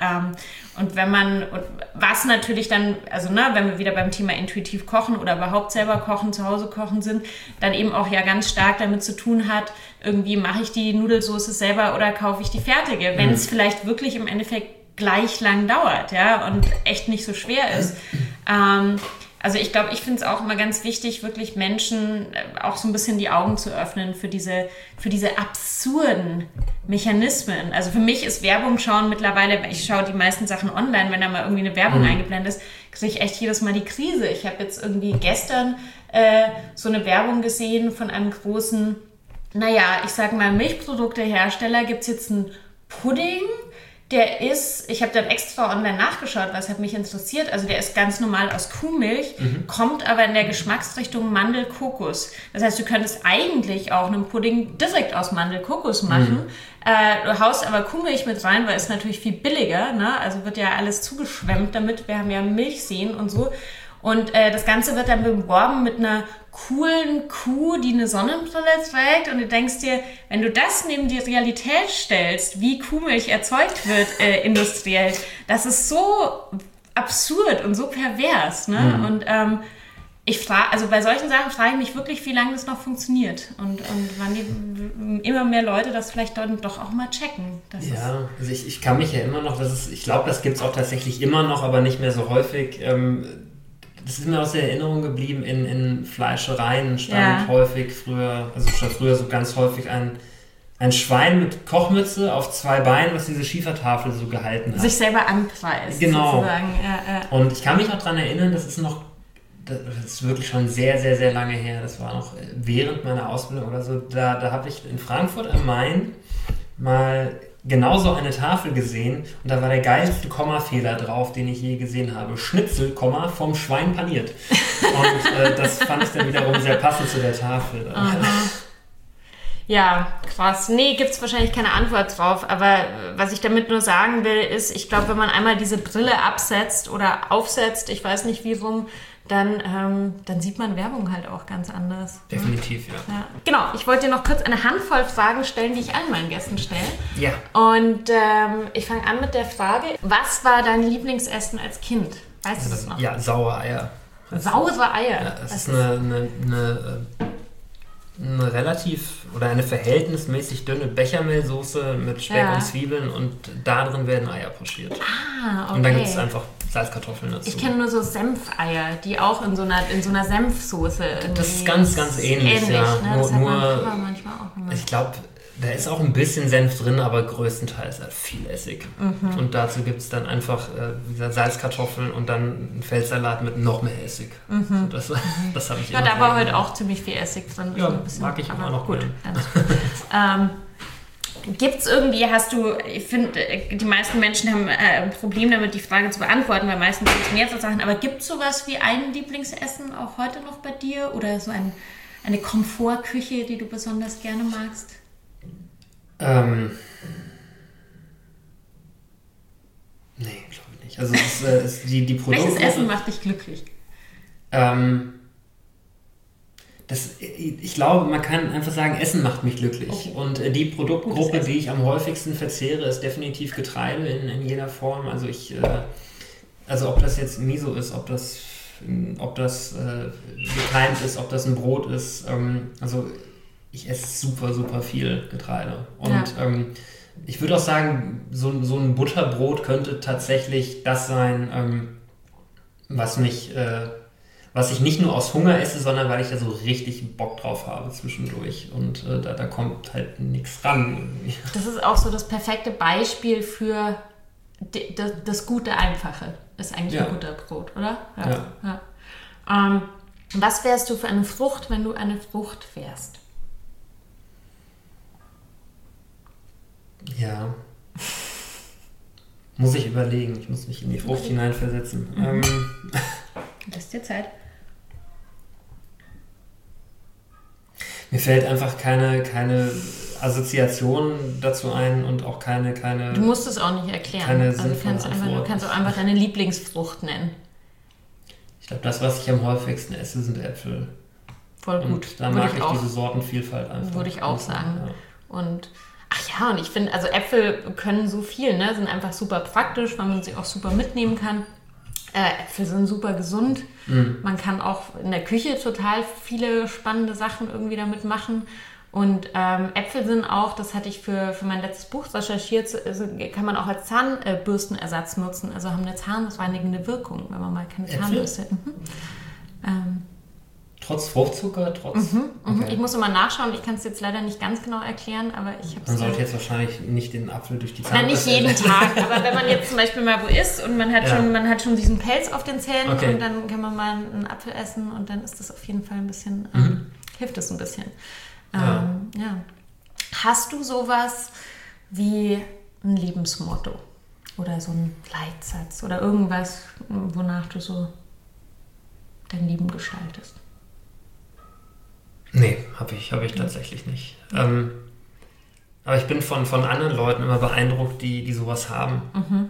was natürlich dann, also wenn wir wieder beim Thema intuitiv kochen oder überhaupt selber kochen, zu Hause kochen sind, dann eben auch ja ganz stark damit zu tun hat, irgendwie mache ich die Nudelsoße selber oder kaufe ich die fertige, wenn es vielleicht wirklich im Endeffekt gleich lang dauert, ja, und echt nicht so schwer ist. Also ich glaube, ich finde es auch immer ganz wichtig, wirklich Menschen auch so ein bisschen die Augen zu öffnen für diese absurden Mechanismen. Also für mich ist Werbung schauen mittlerweile, ich schaue die meisten Sachen online, wenn da mal irgendwie eine Werbung eingeblendet ist, kriege ich echt jedes Mal die Krise. Ich habe jetzt irgendwie gestern so eine Werbung gesehen von einem großen, ich sage mal Milchproduktehersteller, gibt es jetzt einen Pudding, ich habe dann extra online nachgeschaut, was hat mich interessiert, also der ist ganz normal aus Kuhmilch, kommt aber in der Geschmacksrichtung Mandel-Kokos. Das heißt, du könntest eigentlich auch einen Pudding direkt aus Mandel-Kokos machen, du haust aber Kuhmilch mit rein, weil es natürlich viel billiger, ne? Also wird ja alles zugeschwemmt damit, wir haben ja Milchseen und so. Und das Ganze wird dann beworben mit einer coolen Kuh, die eine Sonnenbrille trägt. Und du denkst dir, wenn du das neben die Realität stellst, wie Kuhmilch erzeugt wird industriell, das ist so absurd und so pervers. Ne? Und also bei solchen Sachen frage ich mich wirklich, wie lange das noch funktioniert. Und wann immer mehr Leute das vielleicht doch auch mal checken. Also ich kann mich ja immer noch, ich glaube, das gibt es auch tatsächlich immer noch, aber nicht mehr so häufig. Das ist mir aus der Erinnerung geblieben, in Fleischereien stand häufig früher so ganz häufig ein Schwein mit Kochmütze auf 2 Beinen, was diese Schiefertafel so gehalten hat. Sich selber anpreist. Genau. Sozusagen. Ja. Und ich kann mich noch daran erinnern, das ist wirklich schon sehr, sehr, sehr lange her, das war noch während meiner Ausbildung oder so, da habe ich in Frankfurt am Main mal genauso eine Tafel gesehen und da war der geilste Kommafehler drauf, den ich je gesehen habe. Schnitzel, vom Schwein paniert. Und das fand ich dann wiederum sehr passend zu der Tafel. Ja, krass. Nee, gibt's wahrscheinlich keine Antwort drauf, aber was ich damit nur sagen will, ist, ich glaube, wenn man einmal diese Brille absetzt oder aufsetzt, ich weiß nicht wie rum, dann sieht man Werbung halt auch ganz anders. Definitiv, ja. Genau, ich wollte dir noch kurz eine Handvoll Fragen stellen, die ich allen meinen Gästen stelle. Ja. Und ich fange an mit der Frage, was war dein Lieblingsessen als Kind? Weißt du das noch? Ja, saure Eier. Saure Eier? Ja, das ist eine relativ oder eine verhältnismäßig dünne Bechamelsoße mit Speck und Zwiebeln und da drin werden Eier pochiert. Okay. Und dann gibt es einfach Salzkartoffeln dazu. Ich kenne nur so Senfeier, die auch in so einer Senfsoße irgendwie. Das ist ganz, ganz ähnlich, ja. Ne? Das hat man manchmal auch gemacht. Ich glaube, da ist auch ein bisschen Senf drin, aber größtenteils halt viel Essig. Und dazu gibt es dann einfach Salzkartoffeln und dann einen Feldsalat mit noch mehr Essig. So, das habe ich immer. Da war heute auch ziemlich viel Essig drin. Ja, mag ich immer noch gut. Gibt es irgendwie, ich finde, die meisten Menschen haben ein Problem damit, die Frage zu beantworten, weil meistens gibt es mehrere Sachen, aber gibt es sowas wie ein Lieblingsessen auch heute noch bei dir oder so eine Komfortküche, die du besonders gerne magst? Nee, glaube ich nicht. Also die Produkte. Welches Essen macht dich glücklich? Ich glaube, man kann einfach sagen, Essen macht mich glücklich. Okay. Und die Produktgruppe, die ich am häufigsten verzehre, ist definitiv Getreide in jeder Form. Also ob das jetzt Miso ist, ob das gekeimt ist, ob das ein Brot ist. Also ich esse super, super viel Getreide. Und ich würde auch sagen, so ein Butterbrot könnte tatsächlich das sein, was ich nicht nur aus Hunger esse, sondern weil ich da so richtig Bock drauf habe zwischendurch. Und da kommt halt nichts ran. Das ist auch so das perfekte Beispiel für das gute Einfache. Ist eigentlich ein guter Brot, oder? Ja. Was wärst du für eine Frucht, wenn du eine Frucht wärst? Ja. Muss ich überlegen. Ich muss mich in die Frucht hineinversetzen. Lass dir Zeit. Mir fällt einfach keine Assoziation dazu ein und auch keine. Du musst es auch nicht erklären. Keine du kannst auch einfach deine Lieblingsfrucht nennen. Ich glaube, das, was ich am häufigsten esse, sind Äpfel. Voll gut. Und da mag ich diese Sortenvielfalt einfach. Würde ich auch sagen. Ja. Und ich finde, also Äpfel können so viel, ne? Sind einfach super praktisch, weil man sie auch super mitnehmen kann. Äpfel sind super gesund. Man kann auch in der Küche total viele spannende Sachen irgendwie damit machen. Und Äpfel sind auch, das hatte ich für mein letztes Buch recherchiert, kann man auch als Zahnbürstenersatz nutzen. Also haben eine zahnreinigende Wirkung, wenn man mal keine Zahnbürste hat. Trotz Fruchtzucker, Okay. Ich muss immer nachschauen, ich kann es jetzt leider nicht ganz genau erklären, aber ich habe es. Man sollte jetzt wahrscheinlich nicht den Apfel durch die Zahnbürste. Nein, nicht jeden Tag, aber wenn man jetzt zum Beispiel mal wo isst und man hat schon diesen Pelz auf den Zähnen und dann kann man mal einen Apfel essen und dann ist das auf jeden Fall ein bisschen, hilft es ein bisschen. Ja. Hast du sowas wie ein Lebensmotto oder so ein Leitsatz oder irgendwas, wonach du so dein Leben gestaltest? Nee, habe ich tatsächlich nicht. Aber ich bin von anderen Leuten immer beeindruckt, die sowas haben.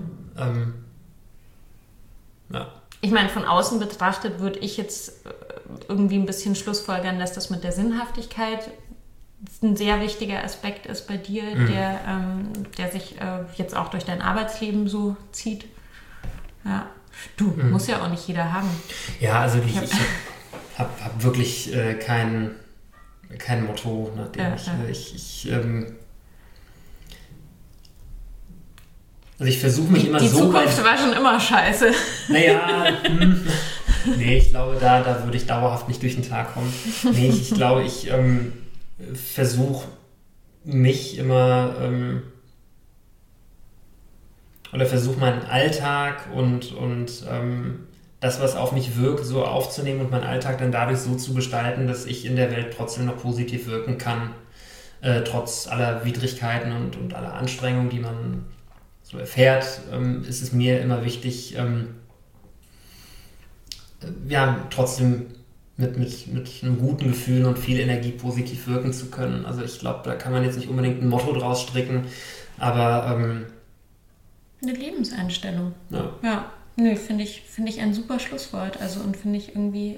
Ja. Ich meine, von außen betrachtet würde ich jetzt irgendwie ein bisschen schlussfolgern, dass das mit der Sinnhaftigkeit ein sehr wichtiger Aspekt ist bei dir, der sich jetzt auch durch dein Arbeitsleben so zieht. Ja. Muss ja auch nicht jeder haben. Ja, also ich habe wirklich kein Motto, nachdem ich versuche mich immer die so... Die Zukunft war schon immer scheiße. Naja, nee, ich glaube, da würde ich dauerhaft nicht durch den Tag kommen. Nee, ich glaube, ich versuche mich immer... oder versuche meinen Alltag und das, was auf mich wirkt, so aufzunehmen und meinen Alltag dann dadurch so zu gestalten, dass ich in der Welt trotzdem noch positiv wirken kann, trotz aller Widrigkeiten und aller Anstrengungen, die man so erfährt, ist es mir immer wichtig, trotzdem mit einem guten Gefühl und viel Energie positiv wirken zu können. Also ich glaube, da kann man jetzt nicht unbedingt ein Motto draus stricken, aber eine Lebenseinstellung. Ja. Nö, finde ich ein super Schlusswort. Also und finde ich irgendwie,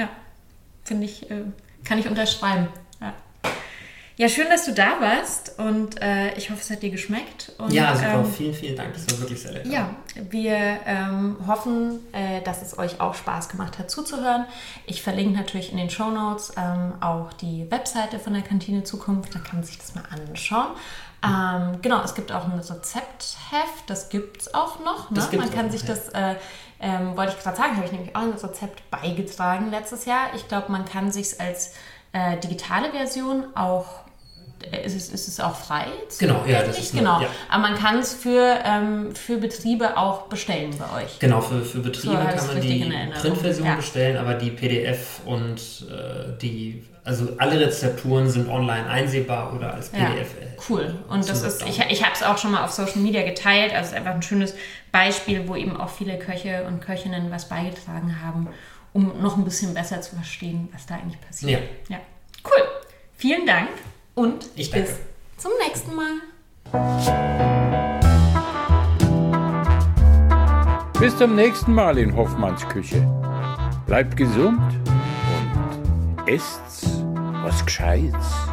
kann ich unterschreiben. Ja, schön, dass du da warst und ich hoffe, es hat dir geschmeckt. Und, ja, super. Vielen, vielen Dank. Das war wirklich sehr lecker. Ja, wir hoffen, dass es euch auch Spaß gemacht hat zuzuhören. Ich verlinke natürlich in den Shownotes auch die Webseite von der Kantine Zukunft. Da kann man sich das mal anschauen. Genau, es gibt auch ein Rezeptheft, das gibt es auch noch. Ne? Man kann sich das, wollte ich gerade sagen, habe ich nämlich auch ein Rezept beigetragen letztes Jahr. Ich glaube, man kann sich es als digitale Version auch, ist es auch frei? Genau, ja, das ist genau. Ja. Aber man kann es für Betriebe auch bestellen bei euch. Genau, für Betriebe so kann man die Printversion bestellen, aber die PDF und also alle Rezepturen sind online einsehbar oder als PDF. Cool. Und das ist, ich habe es auch schon mal auf Social Media geteilt, also es ist einfach ein schönes Beispiel, wo eben auch viele Köche und Köchinnen was beigetragen haben, um noch ein bisschen besser zu verstehen, was da eigentlich passiert. Ja. Cool. Vielen Dank und ich danke. Bis zum nächsten Mal. Bis zum nächsten Mal in Hoffmanns Küche. Bleibt gesund und esst was Gescheites.